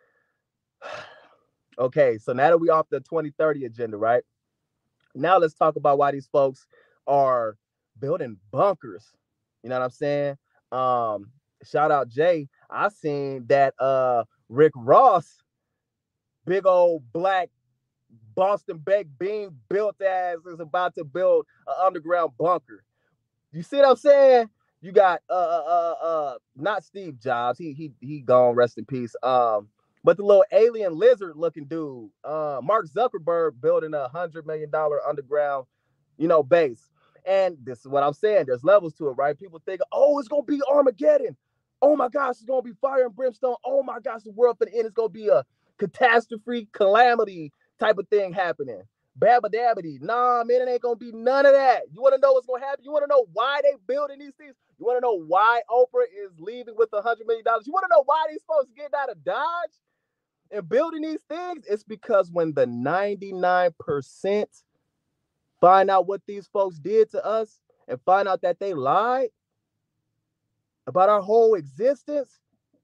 okay, so now that we off the twenty thirty agenda, right? Now let's talk about why these folks are building bunkers. You know what I'm saying? Um, shout out Jay. I seen that uh Rick Ross, big old black Boston baked bean built ass, is about to build an underground bunker. You see what I'm saying? You got uh uh uh not Steve Jobs. He he he gone, rest in peace. Um, but the little alien lizard looking dude, uh, Mark Zuckerberg, building a hundred million dollar underground, you know, base. And this is what I'm saying. There's levels to it, right? People think, oh, it's gonna be Armageddon. Oh my gosh, it's gonna be fire and brimstone. Oh my gosh, the world for the end is gonna be a catastrophe, calamity type of thing happening. Babba dabbity. Nah, man, it ain't gonna be none of that. You want to know what's gonna happen? You want to know why they building these things? You want to know why Oprah is leaving with a hundred million dollars? You want to know why these folks getting out of Dodge and building these things? It's because when the ninety-nine percent find out what these folks did to us and find out that they lied about our whole existence,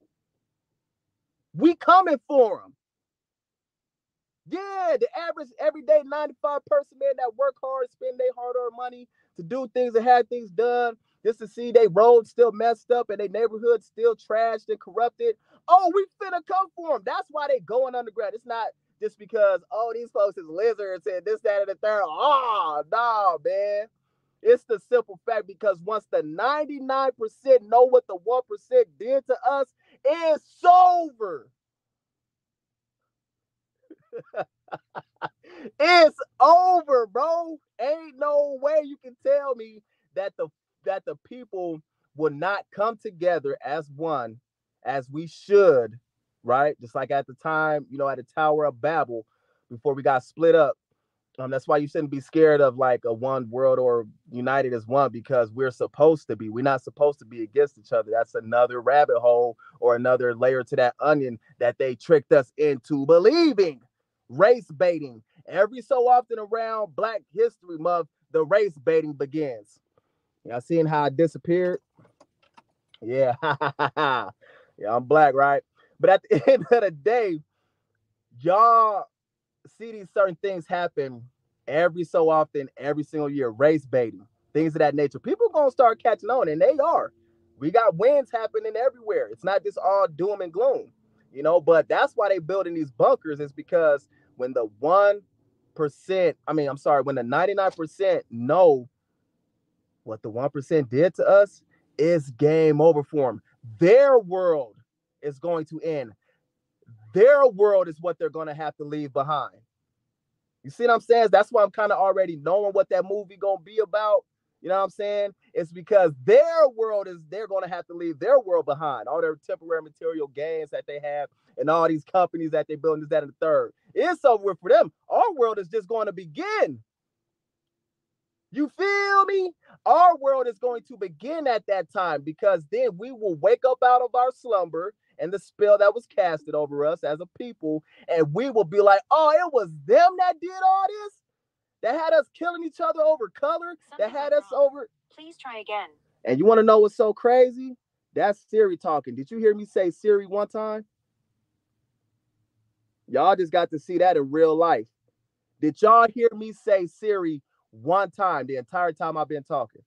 we coming for them. Yeah, the average everyday ninety-five person, man, that work hard, spend their hard-earned money to do things and have things done, just to see they roads still messed up and their neighborhood still trashed and corrupted. Oh, we finna come for them. That's why they going underground. It's not just because, oh, these folks is lizards and this, that, and the third. Oh, no, man. It's the simple fact, because once the ninety-nine percent know what the one percent did to us, it's over. It's over, bro. Ain't no way you can tell me that the that the people will not come together as one, as we should, right? Just like at the time, you know, at the Tower of Babel, before we got split up. Um, that's why you shouldn't be scared of like a one world or united as one, because we're supposed to be. We're not supposed to be against each other. That's another rabbit hole or another layer to that onion that they tricked us into believing. Race baiting. Every so often around Black History Month, the race baiting begins. Y'all seeing how I disappeared? Yeah. Yeah, I'm black, right? But at the end of the day, y'all see these certain things happen every so often, every single year. Race baiting, things of that nature. People are gonna start catching on, and they are. We got wins happening everywhere. It's not just all doom and gloom, you know. But that's why they building these bunkers, is because when the one percent, I mean, I'm sorry, when the ninety-nine percent know what the one percent did to us, it's game over for them. Their world is going to end. Their world is what they're going to have to leave behind. You see what I'm saying? That's why I'm kind of already knowing what that movie going to be about. You know what I'm saying? It's because their world is, they're going to have to leave their world behind. All their temporary material gains that they have and all these companies that they build, this, that, and the third. It's over for them. Our world is just going to begin. You feel me? Our world is going to begin at that time, because then we will wake up out of our slumber and the spell that was casted over us as a people, and we will be like, oh, it was them that did all this? That had us killing each other over color? Something that had us wrong. over... Please try again. And you want to know what's so crazy? That's Siri talking. Did you hear me say Siri one time? Y'all just got to see that in real life. Did y'all hear me say Siri one time the entire time I've been talking?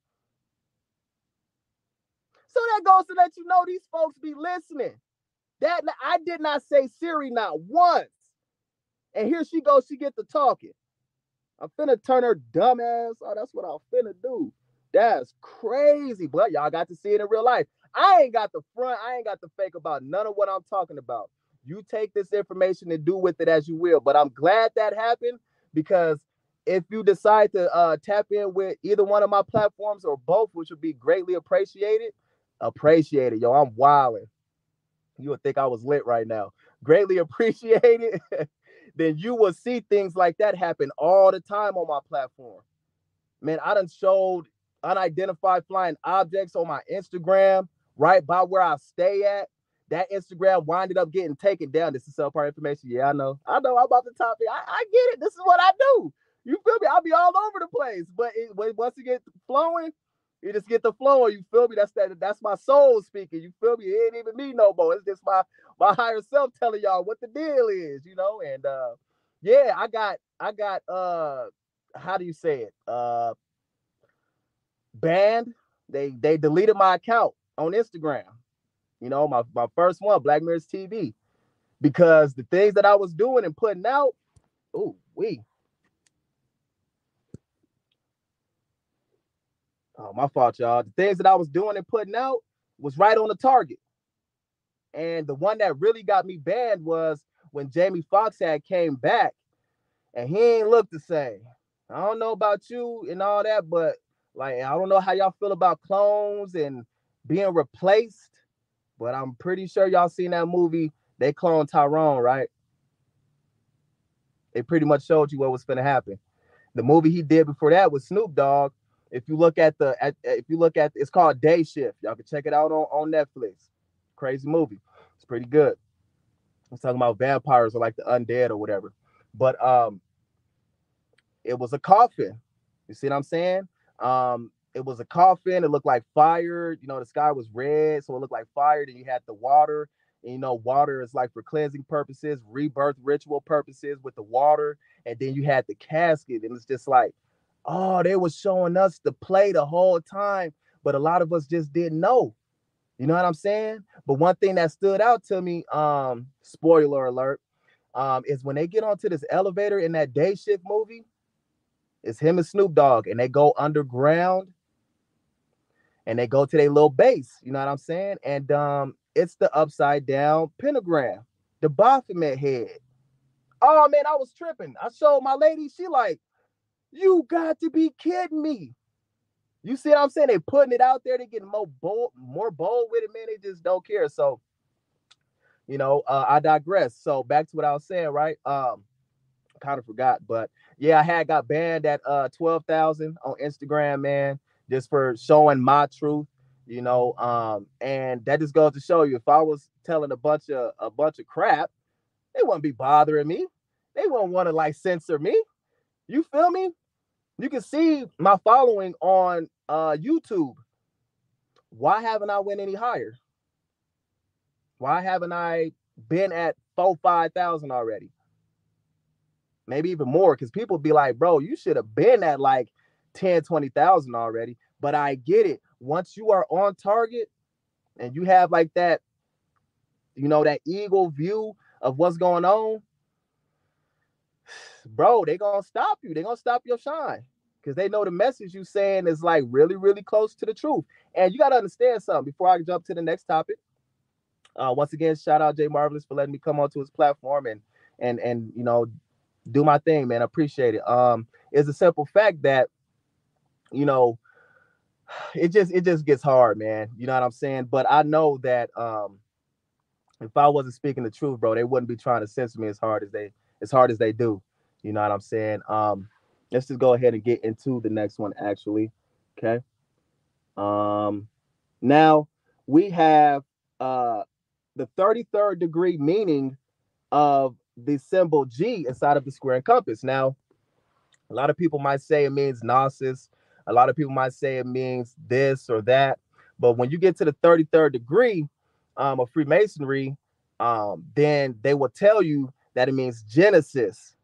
So that goes to let you know these folks be listening. That I did not say Siri not once. And here she goes, she get to talking. I'm finna turn her dumb ass. Oh, that's what I'm finna do. That's crazy. But y'all got to see it in real life. I ain't got the front. I ain't got the fake about none of what I'm talking about. You take this information and do with it as you will. But I'm glad that happened, because if you decide to uh, tap in with either one of my platforms or both, which would be greatly appreciated, appreciated. Yo, I'm wilding. You would think I was lit right now. Greatly appreciated. Then you will see things like that happen all the time on my platform. Man, I done showed unidentified flying objects on my Instagram, right by where I stay at. That Instagram winded up getting taken down. This is subpar information. Yeah, I know. I know. I'm about the topic. I, I get it. This is what I do. You feel me? I'll be all over the place. But it, once it gets flowing, you just get the flow. You feel me? That's that. That's my soul speaking. You feel me? It ain't even me no more. It's just my my higher self telling y'all what the deal is. You know. And uh, yeah, I got I got uh, how do you say it? Uh, banned. They they deleted my account on Instagram. You know, my my first one, Black Mirrors T V, because the things that I was doing and putting out. Oh, we. Oh, my fault, y'all. The things that I was doing and putting out was right on the target. And the one that really got me banned was when Jamie Foxx had came back, and he ain't looked the same. I don't know about you and all that, but like, I don't know how y'all feel about clones and being replaced, but I'm pretty sure y'all seen that movie. They cloned Tyrone, right? They pretty much showed you what was going to happen. The movie he did before that was Snoop Dogg. If you look at the, at, if you look at, it's called Day Shift. Y'all can check it out on, on Netflix. Crazy movie. It's pretty good. It's talking about vampires or like the undead or whatever. But um, it was a coffin. You see what I'm saying? Um, it was a coffin. It looked like fire. You know, the sky was red, so it looked like fire. Then you had the water. And, you know, water is like for cleansing purposes, rebirth ritual purposes with the water. And then you had the casket. And it's just like, oh, they were showing us the play the whole time. But a lot of us just didn't know. You know what I'm saying? But one thing that stood out to me, um, spoiler alert, um, is when they get onto this elevator in that Day Shift movie, it's him and Snoop Dogg, and they go underground and they go to their little base. You know what I'm saying? And um, it's the upside down pentagram, the Baphomet head. Oh man, I was tripping. I showed my lady, she like, you got to be kidding me. You see what I'm saying? They putting it out there, they getting more bold, more bold with it, man. They just don't care. So, you know, uh, I digress. So back to what I was saying, right? Um, kind of forgot, but yeah, I had got banned at uh twelve thousand on Instagram, man, just for showing my truth, you know. Um, and that just goes to show you, if I was telling a bunch of a bunch of crap, they wouldn't be bothering me. They wouldn't want to like censor me. You feel me? You can see my following on uh YouTube. Why haven't I went any higher? Why haven't I been at four, five thousand already? Maybe even more, because people be like, bro, you should have been at like ten, twenty thousand already. But I get it. Once you are on target and you have like that, you know, that eagle view of what's going on, bro, they gonna stop you. They gonna stop your shine because they know the message you saying is like really, really close to the truth. And you gotta understand something before I jump to the next topic. Uh, once again, shout out Jay Marvelous for letting me come onto his platform and and and you know, do my thing, man. I appreciate it. Um, it's a simple fact that, you know, it just it just gets hard, man. You know what I'm saying? But I know that um, if I wasn't speaking the truth, bro, they wouldn't be trying to censor me as hard as they as hard as they do. You know what I'm saying? Um, let's just go ahead and get into the next one, actually. Okay. Um, now we have uh the thirty-third degree meaning of the symbol G inside of the square and compass. Now, a lot of people might say it means Gnosis. A lot of people might say it means this or that. But when you get to the thirty-third degree um, of Freemasonry, um, then they will tell you that it means Genesis.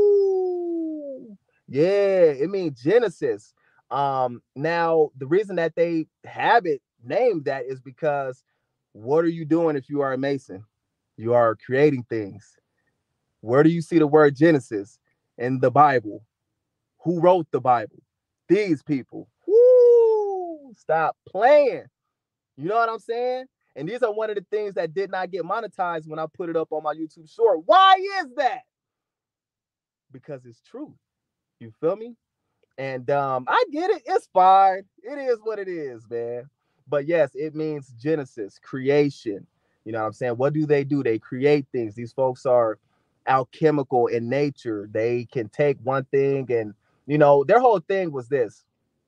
Woo! Yeah, it means Genesis. Um, now, the reason that they have it named that is because what are you doing if you are a Mason? You are creating things. Where do you see the word Genesis in the Bible? Who wrote the Bible? These people. Woo! Stop playing. You know what I'm saying? And these are one of the things that did not get monetized when I put it up on my YouTube short. Why is that? Because it's true. You feel me? And um, I get it. It's fine. It is what it is, man. But yes, it means Genesis, creation. You know what I'm saying? What do they do? They create things. These folks are alchemical in nature. They can take one thing and, you know, their whole thing was this.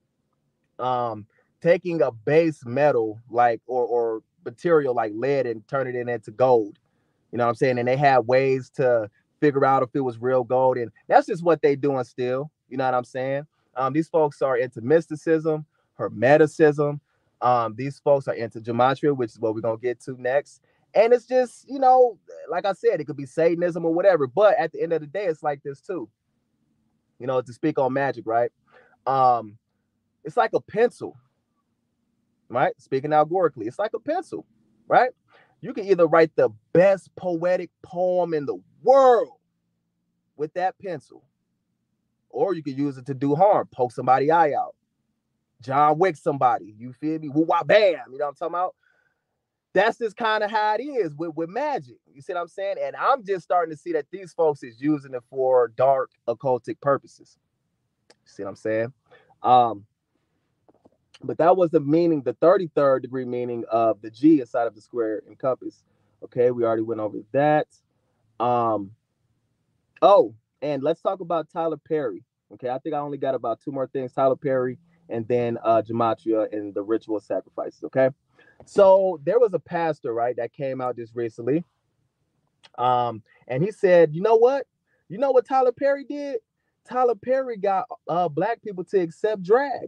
Um, taking a base metal like or or material like lead and turning it into gold. You know what I'm saying? And they had ways to figure out if it was real gold. And that's just what they doing still. You know what I'm saying? Um, these folks are into mysticism, hermeticism. Um, these folks are into gematria, which is what we're gonna get to next. And it's just, you know, like I said, it could be Satanism or whatever. But at the end of the day, it's like this too. You know, to speak on magic, right? Um, it's like a pencil, right? Speaking allegorically, it's like a pencil, right? You can either write the best poetic poem in the world with that pencil, or you can use it to do harm, poke somebody's eye out, John Wick somebody, you feel me? Woo-wah, bam, you know what I'm talking about? That's just kind of how it is with, with magic. You see what I'm saying? And I'm just starting to see that these folks is using it for dark occultic purposes. You see what I'm saying? Um, but that was the meaning, the thirty-third degree meaning of the G inside of the square and compass. Okay, we already went over that. Um, oh, and let's talk about Tyler Perry. Okay, I think I only got about two more things: Tyler Perry and then uh Gematria and the ritual sacrifices. Okay, so there was a pastor, right, that came out just recently, um, and he said, you know what, you know what Tyler Perry did? Tyler Perry got uh black people to accept drag.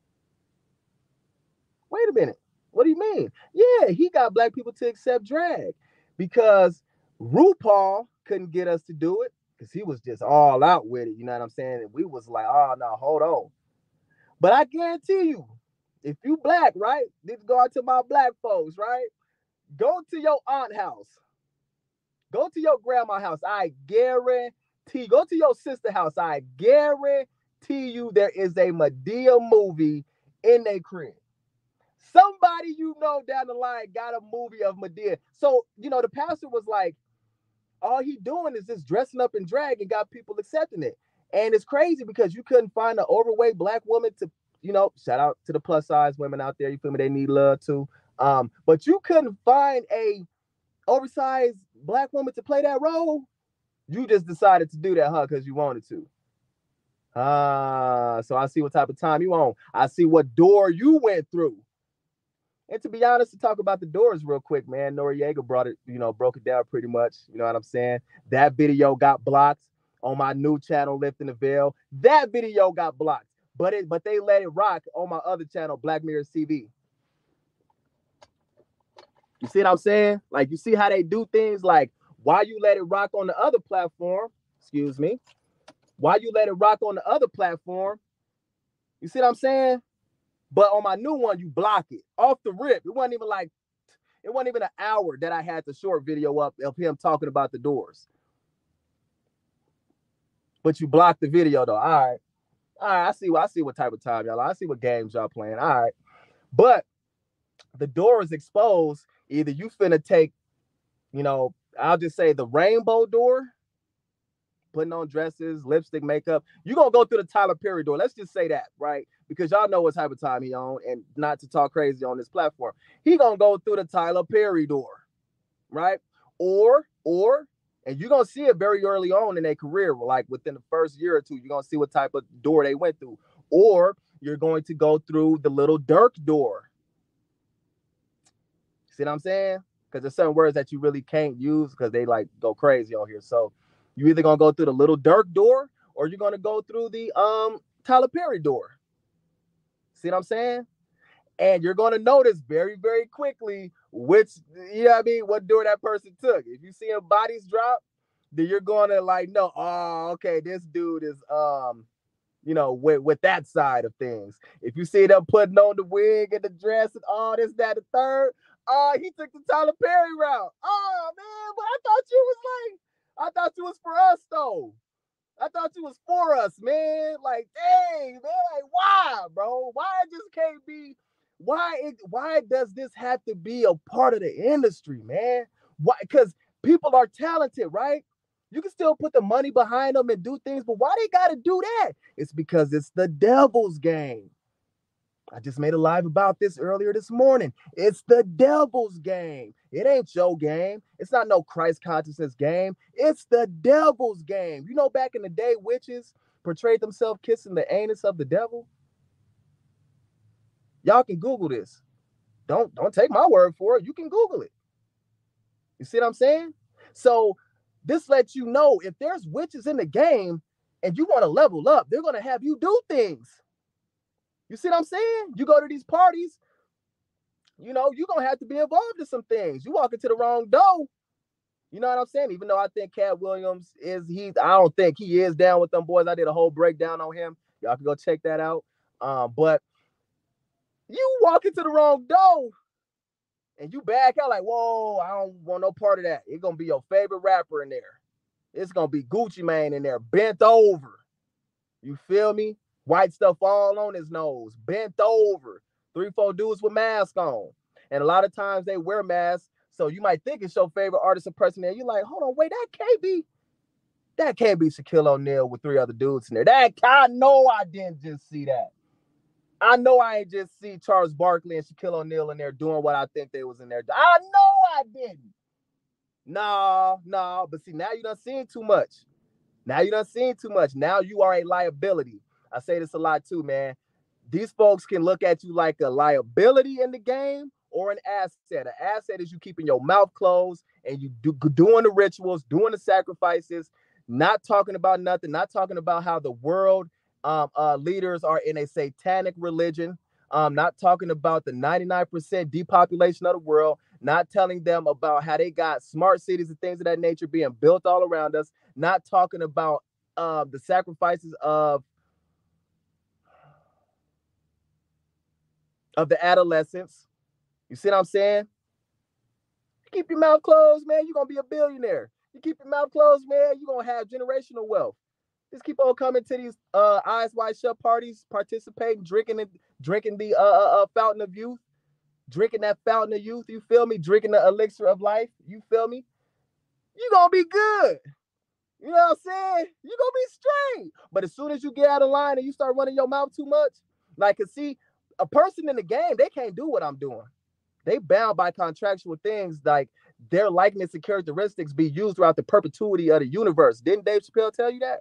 Wait a minute, what do you mean? Yeah, he got black people to accept drag because RuPaul couldn't get us to do it because he was just all out with it. You know what I'm saying? And we was like, oh no, hold on. But I guarantee you, if you black, right? This go out to my black folks, right? Go to your aunt house. Go to your grandma house. I guarantee. Go to your sister house. I guarantee you there is a Madea movie in their crib. Somebody you know down the line got a movie of Madea. So, you know, the pastor was like, all he doing is just dressing up in drag and got people accepting it. And it's crazy because you couldn't find an overweight black woman to, you know, shout out to the plus size women out there. You feel me? They need love too. Um, but you couldn't find a oversized black woman to play that role. You just decided to do that, huh? Because you wanted to. Ah, uh, so I see what type of time you on. I see what door you went through. And to be honest, to talk about the doors real quick, man, Noriega brought it, you know, broke it down pretty much. You know what I'm saying? That video got blocked on my new channel, Lifting the Veil. That video got blocked, but it, but they let it rock on my other channel, Black Mirrors T V. You see what I'm saying? Like, you see how they do things? Like, why you let it rock on the other platform? Excuse me. Why you let it rock on the other platform? You see what I'm saying? But on my new one, you block it off the rip. It wasn't even like, it wasn't even an hour that I had the short video up of him talking about the doors. But you blocked the video though. All right. All right. I see what I see what type of time y'all. I see what games y'all playing. All right. But the door is exposed. Either you finna take, you know, I'll just say the rainbow door, putting on dresses, lipstick, makeup. You're gonna go through the Tyler Perry door. Let's just say that, right? Because y'all know what type of time he on, and not to talk crazy on this platform. He gonna go through the Tyler Perry door, right? Or, or, and you're gonna see it very early on in their career, like within the first year or two, you're gonna see what type of door they went through. Or you're going to go through the Little Durk door. See what I'm saying? Because there's certain words that you really can't use because they like go crazy on here. So you either gonna go through the Little Durk door or you're gonna go through the um Tyler Perry door. See what I'm saying? And you're gonna notice very, very quickly which, you know what I mean, what door that person took. If you see a bodies drop, then you're gonna like know, oh, okay, this dude is um, you know, with, with that side of things. If you see them putting on the wig and the dress and all this, that, the third, oh, he took the Tyler Perry route. Oh man, but I thought you was like, I thought you was for us though. I thought you was for us, man. Like, dang, man, like, why, bro? Why it just can't be? Why it? Why does this have to be a part of the industry, man? Why? Because people are talented, right? You can still put the money behind them and do things, but why they gotta do that? It's because it's the devil's game. I just made a live about this earlier this morning. It's the devil's game. It ain't your game. It's not no Christ consciousness game. It's the devil's game. You know, back in the day, witches portrayed themselves kissing the anus of the devil. Y'all can Google this. Don't, don't take my word for it. You can Google it. You see what I'm saying? So this lets you know if there's witches in the game and you want to level up, they're going to have you do things. You see what I'm saying? You go to these parties, you know, you're going to have to be involved in some things. You walk into the wrong door. You know what I'm saying? Even though I think Cat Williams is, he, I don't think he is down with them boys. I did a whole breakdown on him. Y'all can go check that out. Um, but you walk into the wrong door and you back out like, whoa, I don't want no part of that. It's going to be your favorite rapper in there. It's going to be Gucci Mane in there, bent over. You feel me? White stuff all on his nose, bent over. Three, four dudes with masks on. And a lot of times they wear masks. So you might think it's your favorite artist or person there. You're like, hold on, wait, that can't be, that can't be Shaquille O'Neal with three other dudes in there. That, I know I didn't just see that. I know I ain't just see Charles Barkley and Shaquille O'Neal in there doing what I think they was in there. I know I didn't. Nah, nah. But see, now you done seen too much. Now you done seen too much. Now you are a liability. I say this a lot too, man. These folks can look at you like a liability in the game or an asset. An asset is you keeping your mouth closed and you do, doing the rituals, doing the sacrifices, not talking about nothing, not talking about how the world um, uh, leaders are in a satanic religion, um, not talking about the ninety-nine percent depopulation of the world, not telling them about how they got smart cities and things of that nature being built all around us, not talking about uh, the sacrifices of of the adolescents. You see what I'm saying? Keep your mouth closed, man. You're going to be a billionaire. You keep your mouth closed, man. You're going to have generational wealth. Just keep on coming to these uh, eyes wide shut parties, participating, drinking, and drinking the uh, uh, uh, fountain of youth, drinking that fountain of youth. You feel me? Drinking the elixir of life. You feel me? You're going to be good. You know what I'm saying? You're going to be straight. But as soon as you get out of line and you start running your mouth too much, like, cause see, a person in the game, they can't do what I'm doing. They bound by contractual things like their likeness and characteristics be used throughout the perpetuity of the universe. Didn't Dave Chappelle tell you that?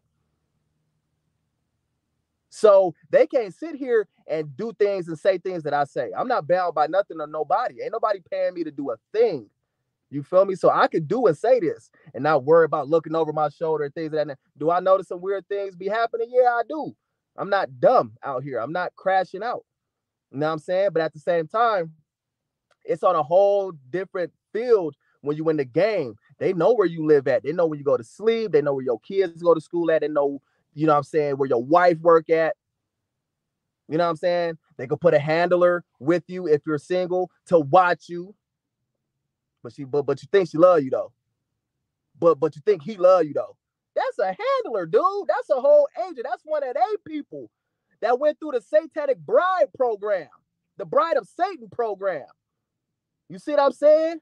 So they can't sit here and do things and say things that I say. I'm not bound by nothing or nobody. Ain't nobody paying me to do a thing. You feel me? So I could do and say this and not worry about looking over my shoulder and things like that. Do I notice some weird things be happening? Yeah, I do. I'm not dumb out here. I'm not crashing out. You know what I'm saying? But at the same time, it's on a whole different field when you in the game. They know where you live at. They know where you go to sleep. They know where your kids go to school at. They know, you know what I'm saying, where your wife work at. You know what I'm saying? They could put a handler with you if you're single to watch you. But she, but, but you think she love you though. But but you think he love you though. That's a handler, dude. That's a whole agent. That's one of they people that went through the satanic bride program, the bride of Satan program. You see what I'm saying?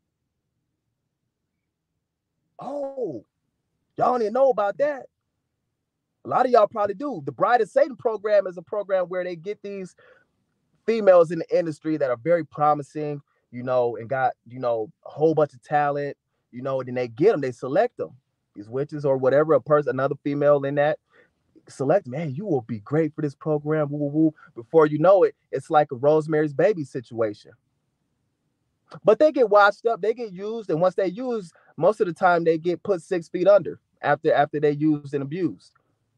Oh, y'all don't even know about that. A lot of y'all probably do. The Bride of Satan program is a program where they get these females in the industry that are very promising, you know, and got, you know, a whole bunch of talent, you know, and then they get them, they select them. These witches or whatever, a person, another female in that, select, man, you will be great for this program. Woo, woo, woo. Before you know it, it's like a Rosemary's Baby situation. But they get washed up, they get used, and once they use, most of the time they get put six feet under after after they used and abused.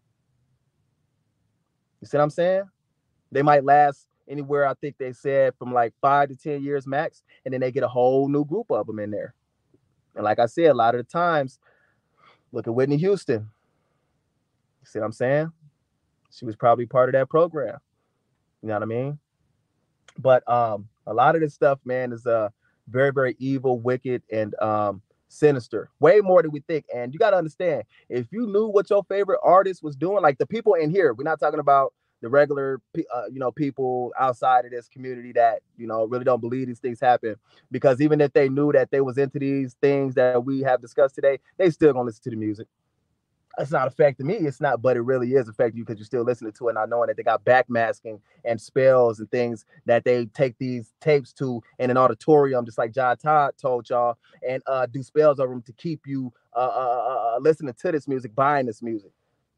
You see what I'm saying? They might last anywhere, I think they said, from like five to ten years max, and then they get a whole new group of them in there. And like I said, a lot of the times, look at Whitney Houston. You see what I'm saying? She was probably part of that program. You know what I mean? But um, a lot of this stuff, man, is uh very, very evil, wicked, and um sinister. Way more than we think. And you got to understand, if you knew what your favorite artist was doing, like the people in here, we're not talking about the regular, uh, you know, people outside of this community that, you know, really don't believe these things happen. Because even if they knew that they was into these things that we have discussed today, they still gonna listen to the music. It's not affecting me. It's not, but it really is affecting you because you're still listening to it, not knowing that they got backmasking and spells and things that they take these tapes to in an auditorium, just like John Todd told y'all, and uh, do spells over them to keep you uh, uh, uh, listening to this music, buying this music.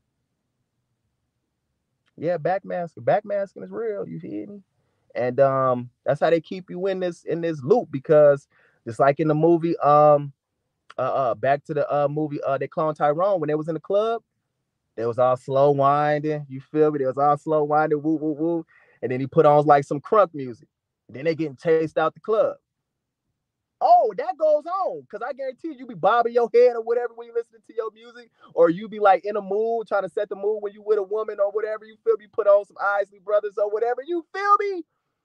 Yeah, backmasking. Backmasking is real. You hear me? And um, that's how they keep you in this in this loop, because just like in the movie, um. Uh, uh, back to the uh movie, uh, they cloned Tyrone when they was in the club. They was all slow winding. You feel me? They was all slow winding, woo woo woo, and then he put on like some crunk music. And then they getting chased out the club. Oh, that goes on, because I guarantee you, you be bobbing your head or whatever when you listening to your music, or you be like in a mood trying to set the mood when you with a woman or whatever. You feel me? Put on some Isley Brothers or whatever. You feel me?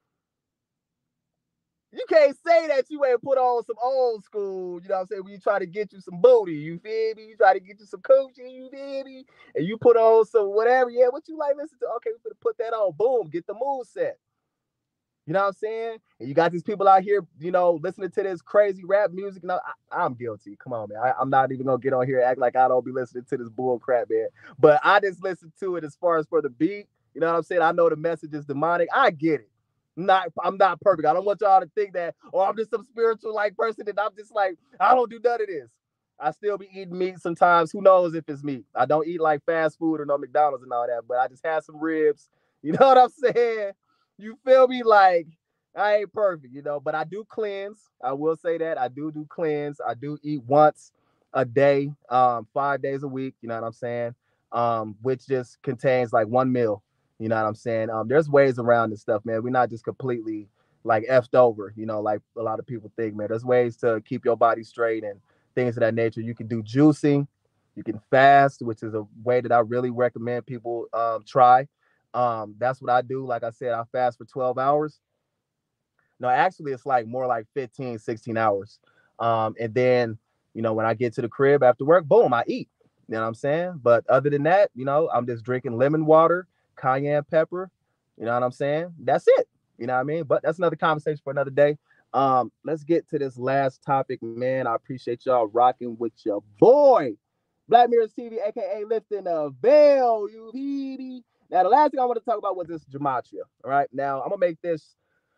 You can't say that you ain't put on some old school, you know what I'm saying, when you try to get you some booty, you feel me? You try to get you some coochie, you feel me? And you put on some whatever, yeah, what you like listen to? Okay, we're gonna put that on, boom, get the mood set. You know what I'm saying? And you got these people out here, you know, listening to this crazy rap music. No, I, I'm guilty. Come on, man. I, I'm not even gonna get on here and act like I don't be listening to this bull crap, man. But I just listen to it as far as for the beat. You know what I'm saying? I know the message is demonic. I get it. Not, I'm not perfect. I don't want y'all to think that, oh, I'm just some spiritual like person and I'm just like, I don't do none of this. I still be eating meat sometimes. Who knows if it's meat? I don't eat like fast food or no McDonald's and all that, but I just had some ribs. You know what I'm saying? You feel me? Like I ain't perfect, you know, but I do cleanse. I will say that I do do cleanse. I do eat once a day, um, five days a week. You know what I'm saying? Um, which just contains like one meal. You know what I'm saying? Um, there's ways around this stuff, man. We're not just completely like effed over, you know, like a lot of people think, man. There's ways to keep your body straight and things of that nature. You can do juicing, you can fast, which is a way that I really recommend people um, try. Um, that's what I do. Like I said, I fast for twelve hours. No, actually, it's like more like fifteen, sixteen hours. Um, and then, you know, when I get to the crib after work, boom, I eat. You know what I'm saying? But other than that, you know, I'm just drinking lemon water, cayenne pepper. You know what I'm saying? That's it. You know what I mean? But that's another conversation for another day. Um, let's get to this last topic, man. I appreciate y'all rocking with your boy, Black Mirrors T V, aka Lifting a Veil. You hear me? Now, the last thing I want to talk about was this gematria. All right. Now, I'm gonna make this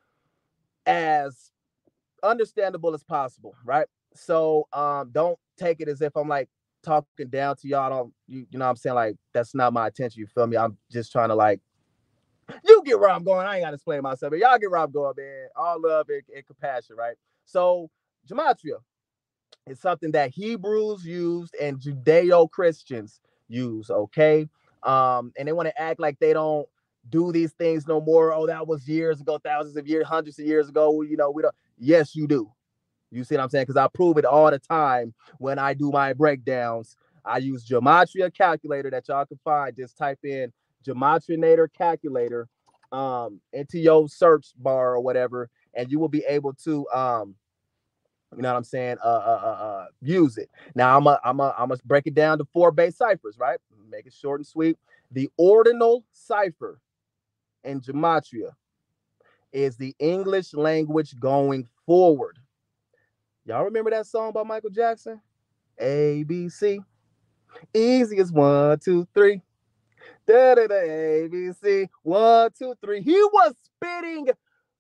as understandable as possible, right? So um, don't take it as if I'm like talking down to y'all. Don't you, you know what I'm saying? Like, that's not my intention. You feel me? I'm just trying to like, you get where I'm going. I ain't got to explain myself, but y'all get where I'm going, man. All love and, and compassion, right? So gematria is something that Hebrews used and Judeo-Christians use, okay? Um, and they want to act like they don't do these things no more. Oh, that was years ago, thousands of years, hundreds of years ago. You know, we don't. Yes, you do. You see what I'm saying? Because I prove it all the time when I do my breakdowns. I use Gematria calculator that y'all can find. Just type in Gematrianator calculator um, into your search bar or whatever, and you will be able to, um, you know what I'm saying, uh, uh, uh, uh, use it. Now I'm a, I'm a, I'm gonna break it down to four base ciphers, right? Make it short and sweet. The ordinal cipher in Gematria is the English language going forward. Y'all remember that song by Michael Jackson? A, B, C. Easy as one, two, three. Da, da, da, A, B, C. One, two, three. He was spitting.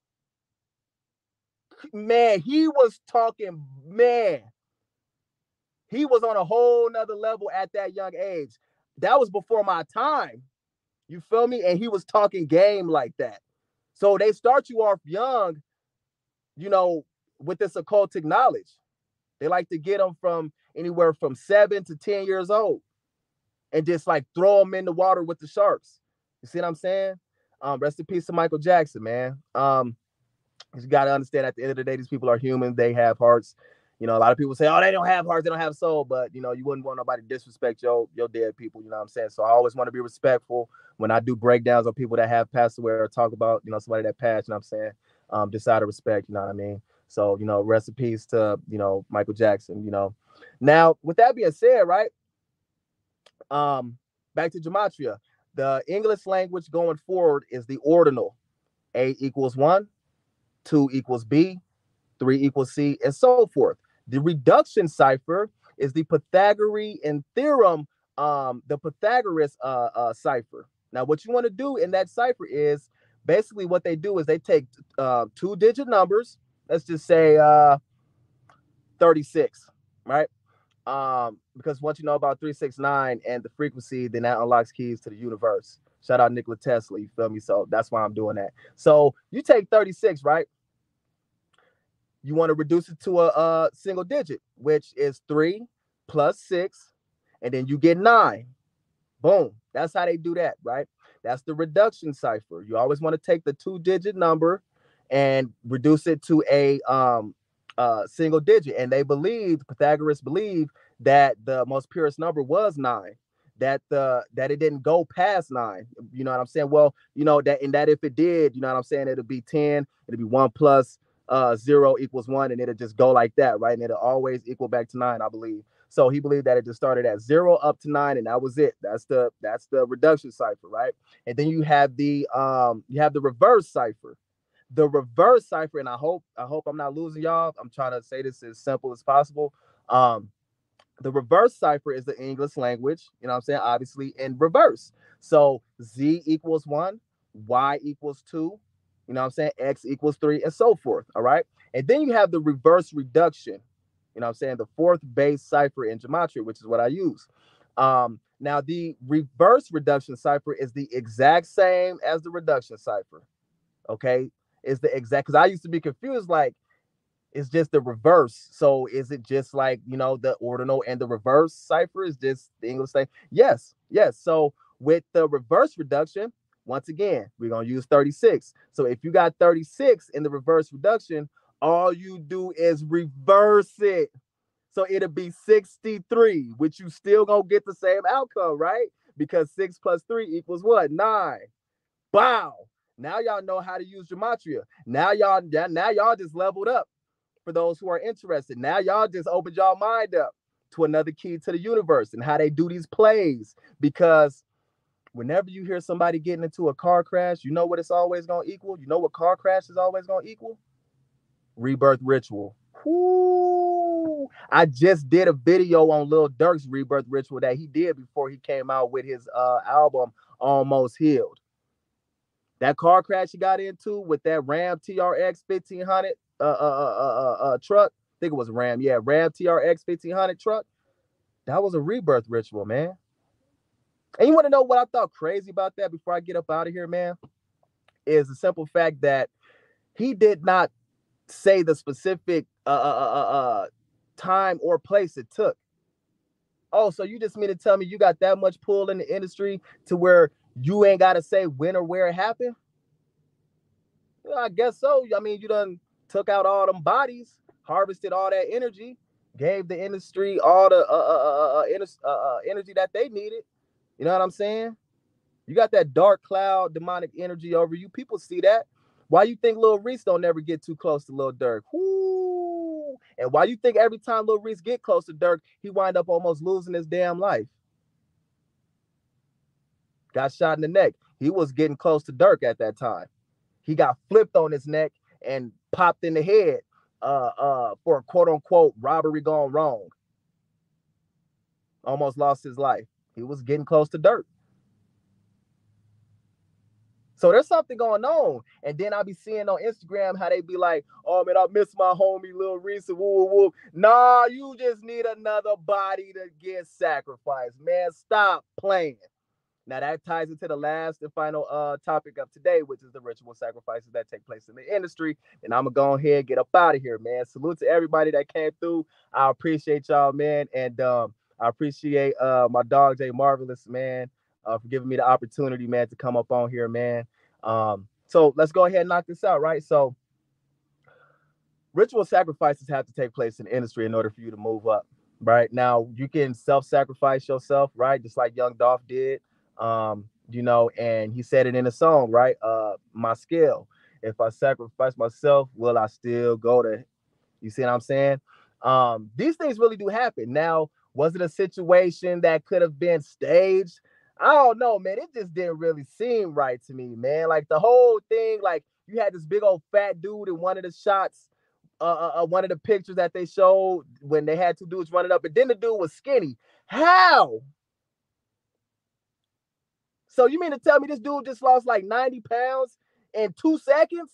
Man, he was talking, man. He was on a whole nother level at that young age. That was before my time. You feel me? And he was talking game like that. So they start you off young, you know, with this occultic knowledge. They like to get them from anywhere from seven to ten years old and just like throw them in the water with the sharks. You see what I'm saying? Um, rest in peace to Michael Jackson, man. Um, you got to understand at the end of the day, these people are human. They have hearts. You know, a lot of people say, oh, they don't have hearts. They don't have soul. But, you know, you wouldn't want nobody to disrespect your, your dead people. You know what I'm saying? So I always want to be respectful when I do breakdowns on people that have passed away or talk about, you know, somebody that passed, you know what I'm saying? Um, just out of respect, you know what I mean? So, you know, rest in peace to, you know, Michael Jackson, you know. Now, with that being said, right, um, back to Gematria. The English language going forward is the ordinal. A equals one, two equals B, three equals C, and so forth. The reduction cipher is the Pythagorean theorem, um, the Pythagoras uh, uh, cipher. Now, what you want to do in that cipher is basically what they do is they take uh, two-digit numbers. Let's just say uh, thirty-six, right? Um, because once you know about three six nine and the frequency, then that unlocks keys to the universe. Shout out Nikola Tesla, you feel me? So that's why I'm doing that. So you take thirty-six, right? You want to reduce it to a, a single digit, which is three plus six, and then you get nine. Boom. That's how they do that, right? That's the reduction cipher. You always want to take the two-digit number and reduce it to a um, uh, single digit. And they believed, Pythagoras believed, that the most purest number was nine. That the that it didn't go past nine. You know what I'm saying? Well, you know that and that if it did, you know what I'm saying, it'll be ten. It'll be one plus uh zero equals one, and it'll just go like that, right? And it'll always equal back to nine, I believe. So he believed that it just started at zero up to nine, and that was it. That's the that's the reduction cipher, right? And then you have the um you have the reverse cipher. The reverse cipher, and I hope I hope I'm not losing y'all. I'm trying to say this as simple as possible. Um, the reverse cipher is the English language, you know what I'm saying? Obviously in reverse. So Z equals one, Y equals two, you know what I'm saying? X equals three, and so forth. All right. And then you have the reverse reduction. You know what I'm saying? The fourth base cipher in gematria, which is what I use. Um, now, the reverse reduction cipher is the exact same as the reduction cipher. Okay? Is the exact, because I used to be confused, like, it's just the reverse. So is it just like, you know, the ordinal and the reverse cipher is just the English thing? Yes, yes. So with the reverse reduction, once again, we're going to use thirty-six. So if you got thirty-six in the reverse reduction, all you do is reverse it. So it'll be sixty-three, which you still going to get the same outcome, right? Because six plus three equals what? Nine. Wow. Now y'all know how to use gematria. Now y'all, now y'all just leveled up. For those who are interested, now y'all just opened y'all mind up to another key to the universe and how they do these plays. Because whenever you hear somebody getting into a car crash, you know what it's always going to equal? You know what car crash is always going to equal? Rebirth ritual. Whoo! I just did a video on Lil Durk's rebirth ritual that he did before he came out with his uh, album Almost Healed. That car crash he got into with that Ram T R X fifteen hundred uh, uh, uh, uh, uh, truck, I think it was a Ram, yeah, Ram T R X fifteen hundred truck, that was a rebirth ritual, man. And you want to know what I thought crazy about that before I get up out of here, man? Is the simple fact that he did not say the specific uh, uh, uh, uh, time or place it took. Oh, so you just mean to tell me you got that much pull in the industry to where you ain't got to say when or where it happened? Well, I guess so. I mean, you done took out all them bodies, harvested all that energy, gave the industry all the uh, uh, uh, uh, uh, energy that they needed. You know what I'm saying? You got that dark cloud, demonic energy over you. People see that. Why you think Lil Reese don't never get too close to Lil Durk? Whoo! And why you think every time Lil Reese get close to Durk, he wind up almost losing his damn life? Got shot in the neck. He was getting close to Durk at that time. He got flipped on his neck and popped in the head uh, uh, for a quote-unquote robbery gone wrong. Almost lost his life. He was getting close to Durk. So there's something going on. And then I'll be seeing on Instagram how they be like, oh, man, I miss my homie Lil Reese. Woo, woo, woo. Nah, you just need another body to get sacrificed. Man, stop playing. Now that ties into the last and final uh, topic of today, which is the ritual sacrifices that take place in the industry. And I'm going to go ahead and get up out of here, man. Salute to everybody that came through. I appreciate y'all, man. And um, I appreciate uh, my dog, Jay Marvelous, man, uh, for giving me the opportunity, man, to come up on here, man. Um, so let's go ahead and knock this out, right? So ritual sacrifices have to take place in the industry in order for you to move up, right? Now, you can self-sacrifice yourself, right? Just like Young Dolph did. Um, you know, and he said it in a song, right? Uh, my skill. If I sacrifice myself, will I still go to? You see what I'm saying? Um, these things really do happen. Now, was it a situation that could have been staged? I don't know, man. It just didn't really seem right to me, man. Like the whole thing, like you had this big old fat dude in one of the shots, uh, uh one of the pictures that they showed when they had two dudes running up, and then the dude was skinny. How? So you mean to tell me this dude just lost like ninety pounds in two seconds?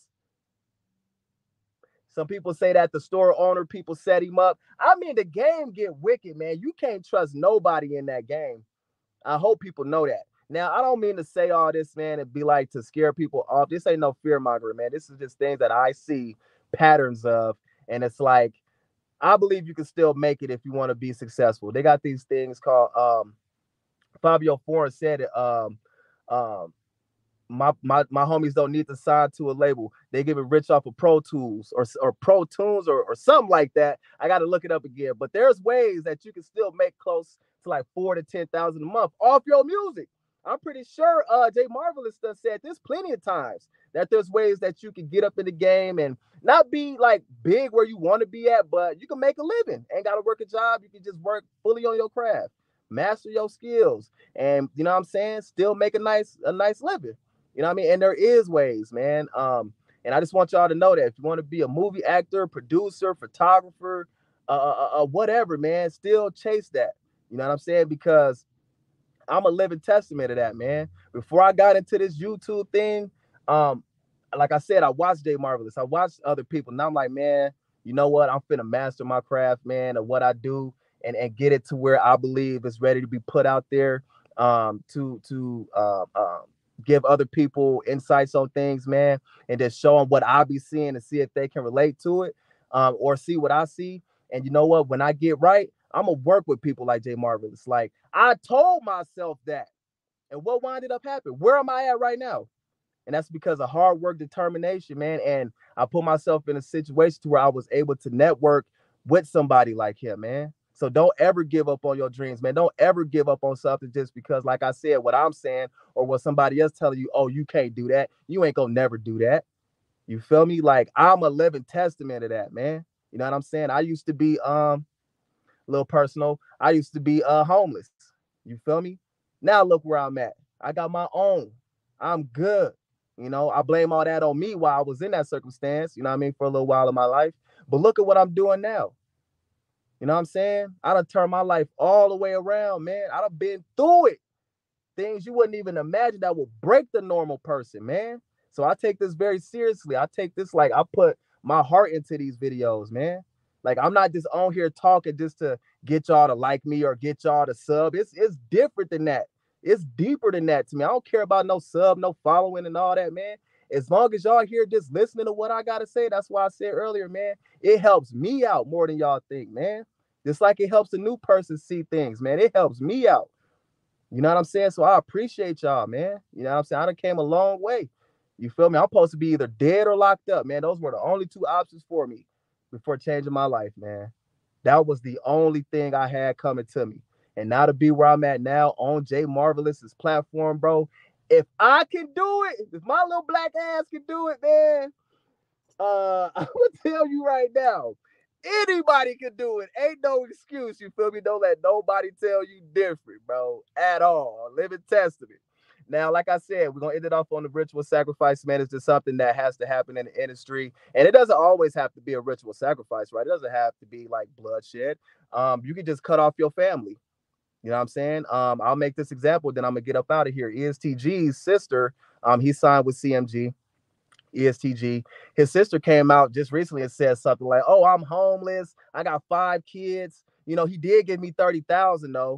Some people say that the store owner people set him up. I mean, the game get wicked, man. You can't trust nobody in that game. I hope people know that. Now, I don't mean to say all this, man, and be like to scare people off. This ain't no fear mongering, man. This is just things that I see patterns of. And it's like, I believe you can still make it if you want to be successful. They got these things called, um, Fabio Foreign said it, um, um, my, my my homies don't need to sign to a label. They give it rich off of Pro Tools or, or Pro Tunes or, or something like that. I got to look it up again. But there's ways that you can still make close to like four to ten thousand a month off your music. I'm pretty sure uh, Jay Marvelous stuff said this plenty of times that there's ways that you can get up in the game and not be like big where you want to be at, but you can make a living. Ain't got to work a job. You can just work fully on your craft, master your skills, and you know what I'm saying, still make a nice a nice living. You know what I mean? And there is ways, man. Um, and I just want y'all to know that if you want to be a movie actor, producer, photographer, uh, uh, uh, whatever, man, still chase that. You know what I'm saying? Because I'm a living testament of that, man. Before I got into this YouTube thing, um, like I said, I watched Jay Marvelous. I watched other people. And I'm like, man, you know what, I'm finna master my craft, man, of what I do, and, and get it to where I believe it's ready to be put out there, um, to to uh, um, give other people insights on things, man, and just show them what I be seeing and see if they can relate to it, um, or see what I see. And you know what, when I get right, I'm gonna work with people like Jay Marvelous. Like, I told myself that, and what winded up happening? Where am I at right now? And that's because of hard work, determination, man. And I put myself in a situation to where I was able to network with somebody like him, man. So don't ever give up on your dreams, man. Don't ever give up on something just because, like I said, what I'm saying or what somebody else telling you, oh, you can't do that. You ain't gonna never do that. You feel me? Like, I'm a living testament of that, man. You know what I'm saying? I used to be um a little personal. I used to be uh homeless. You feel me? Now look where I'm at. I got my own. I'm good. You know, I blame all that on me while I was in that circumstance, you know what I mean, for a little while in my life. But look at what I'm doing now. You know what I'm saying? I done turned my life all the way around, man. I done been through it. Things you wouldn't even imagine that will break the normal person, man. So I take this very seriously. I take this like I put my heart into these videos, man. Like, I'm not just on here talking just to get y'all to like me or get y'all to sub. It's it's different than that. It's deeper than that to me. I don't care about no sub, no following and all that, man. As long as y'all here just listening to what I got to say, that's why I said earlier, man, it helps me out more than y'all think, man. Just like it helps a new person see things, man. It helps me out. You know what I'm saying? So I appreciate y'all, man. You know what I'm saying? I done came a long way. You feel me? I'm supposed to be either dead or locked up, man. Those were the only two options for me before changing my life, man. That was the only thing I had coming to me. And now to be where I'm at now on Jay Marvelous's platform, bro. If I can do it, if my little black ass can do it, man, uh, I'm gonna tell you right now, anybody can do it. Ain't no excuse, you feel me? Don't let nobody tell you different, bro, at all. Living testament. Now, like I said, we're gonna end it off on the ritual sacrifice, man. It's just something that has to happen in the industry, and it doesn't always have to be a ritual sacrifice, right? It doesn't have to be like bloodshed. Um, you can just cut off your family. You know what I'm saying? Um, I'll make this example, then I'm gonna get up out of here. E S T G's sister, um, he signed with C M G. E S T G, his sister came out just recently and said something like, "Oh, I'm homeless. I got five kids. You know, he did give me thirty thousand though."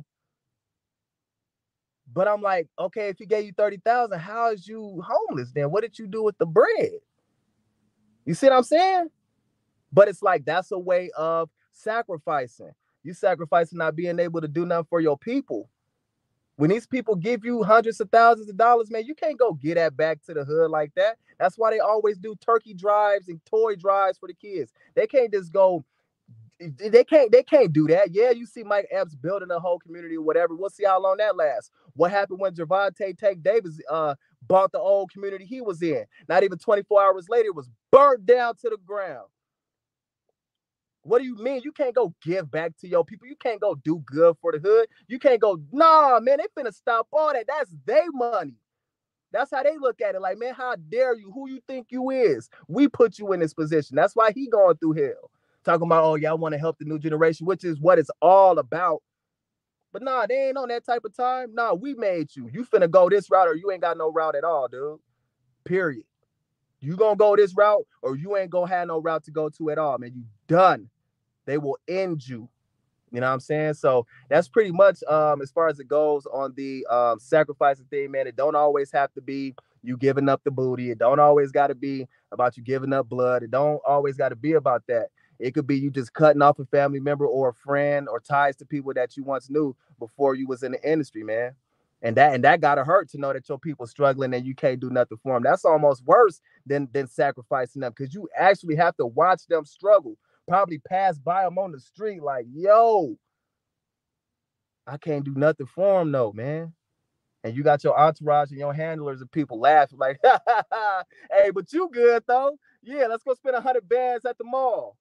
But I'm like, okay, if he gave you thirty thousand, how is you homeless then? What did you do with the bread? You see what I'm saying? But it's like, that's a way of sacrificing. You sacrificing not being able to do nothing for your people. When these people give you hundreds of thousands of dollars, man, you can't go get that back to the hood like that. That's why they always do turkey drives and toy drives for the kids. They can't just go, they can't, they can't do that. Yeah, you see Mike Epps building a whole community or whatever. We'll see how long that lasts. What happened when Gervonta Tank Davis uh, bought the old community he was in? Not even twenty-four hours later, it was burnt down to the ground. What do you mean? You can't go give back to your people. You can't go do good for the hood. You can't go, nah, man, they finna stop all that. That's their money. That's how they look at it. Like, man, how dare you? Who you think you is? We put you in this position. That's why he going through hell. Talking about, oh, y'all want to help the new generation, which is what it's all about. But nah, they ain't on that type of time. Nah, we made you. You finna go this route or you ain't got no route at all, dude. Period. You gonna go this route or you ain't gonna have no route to go to at all, man. You done. They will end you. You know what I'm saying? So that's pretty much um, as far as it goes on the um, sacrificing thing, man. It don't always have to be you giving up the booty. It don't always got to be about you giving up blood. It don't always got to be about that. It could be you just cutting off a family member or a friend or ties to people that you once knew before you was in the industry, man. And that and that gotta hurt to know that your people struggling and you can't do nothing for them. That's almost worse than than sacrificing them because you actually have to watch them struggle. Probably pass by them on the street like, yo, I can't do nothing for them, though, man. And you got your entourage and your handlers and people laughing like, hey, but you good, though. Yeah, let's go spend a hundred bands at the mall.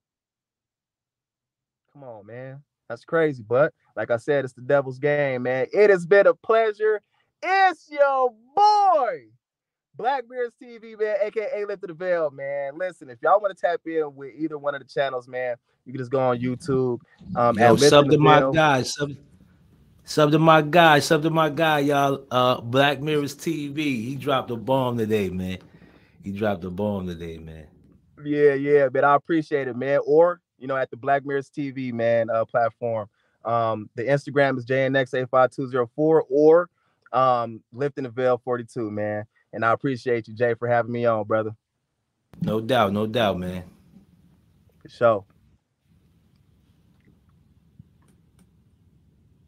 Come on, man. That's crazy. But like I said, it's the devil's game, man. It has been a pleasure. It's your boy, Blackbeards T V, man, aka Lifted the Veil, man. Listen, if y'all want to tap in with either one of the channels, man, you can just go on YouTube. Um, Yo, sub to my guy, sub, sub to my guy, sub to my guy, y'all. Uh, Black Mirrors T V. He dropped a bomb today, man. He dropped a bomb today, man. Yeah, yeah, but I appreciate it, man. Or, you know, at the Black Mirrors T V, man, uh, platform. Um, the Instagram is J N X eight five two zero four or um, Lifting the Veil forty-two, man. And I appreciate you, Jay, for having me on, brother. No doubt, no doubt, man. For sure.